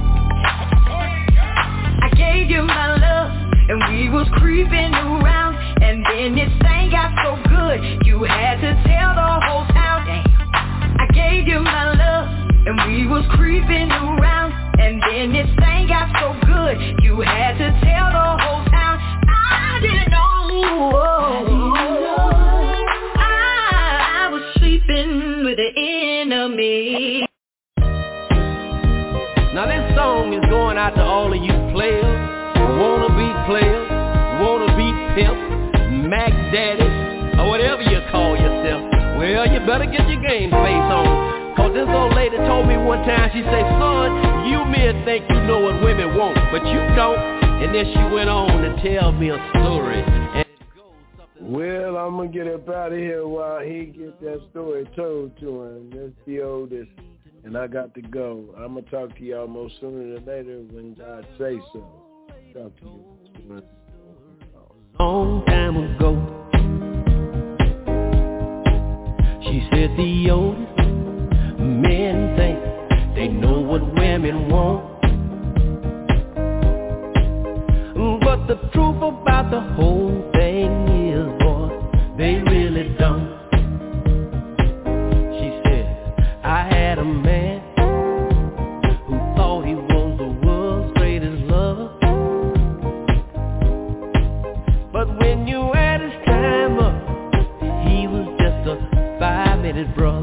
Speaker 5: I gave you my love, and we was creeping around, and then this thing got so good, you had to tell the whole town. Damn. I gave you my love, and we was creeping around, and then this thing got so good, you had to tell the whole town. I didn't know. I, I was sleeping with the enemy.
Speaker 20: Now this song is going out to all of you players, wanna be players, wanna be pimps, Mac Daddy, or whatever you call yourself. Well, you better get your game face on. Cause this old lady told me one time, she said, son, you men think you know what women want, but you don't. And then she went on to tell me a story. And
Speaker 3: Well, I'm going to get up out of here while he get that story told to him. That's the oldest, and I got to go. I'm going to talk to y'all more sooner than later when God say so. Talk to you.
Speaker 20: Long time ago, she said the oldest men think they know what women want. But the truth about the whole thing is, boy, they really don't. She said, I had a man who thought he was the world's greatest lover. But when you had his time up, he was just a five-minute brother.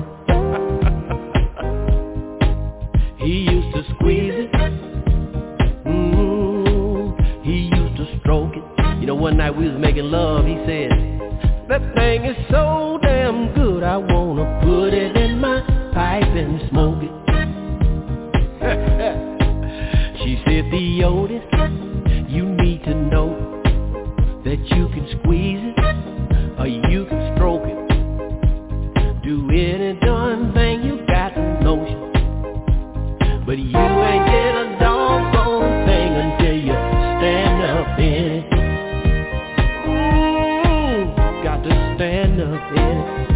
Speaker 20: He used to squeeze it. You know, one night we was making love, he said, that thing is so damn good, I wanna put it in my pipe and smoke it. She said, the oldest, you need to know that you can squeeze it, or you can stroke it. Do any darn thing, you got the notion. But you ain't get a doggone thing until you stand up in it. Stand up in it.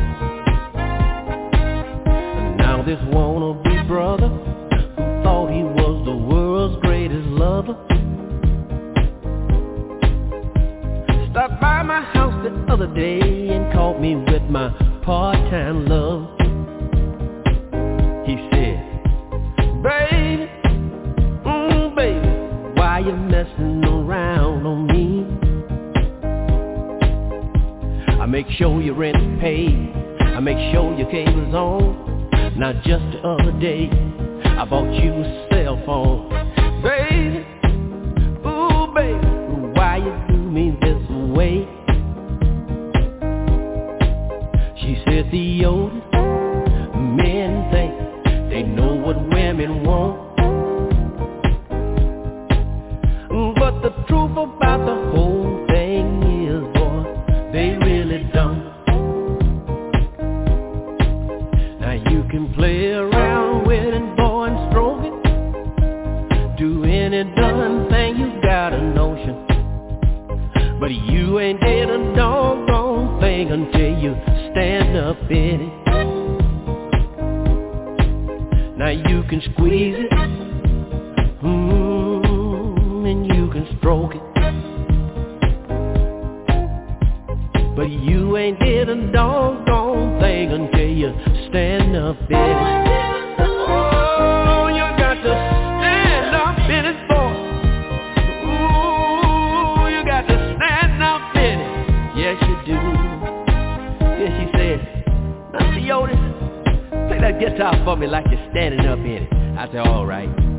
Speaker 20: And now this wannabe brother who thought he was the world's greatest lover stopped by my house the other day and caught me with my part-time love. He said, baby, mm, baby, why you messing around on me? I make sure your rent is paid, I make sure your cable's on. Now just the other day, I bought you a cell phone. Baby, ooh baby, why you do me this way? She said the oldest men think they know what women want. But the truth about the whole thing is, boy, they really don't. Now you can play around with it, boy, and stroke it. Do any darn thing, you got a notion. But you ain't did a doggone thing until you stand up in it. Now you can squeeze it, mm, and you can stroke it. But you ain't did a doggone thing until you stand up in it. Oh, you got to stand up in it, boy. Ooh, you got to stand up in it. Yes, you do. Then she said, Mister Otis, play that guitar for me like you're standing up in it. I said, all right.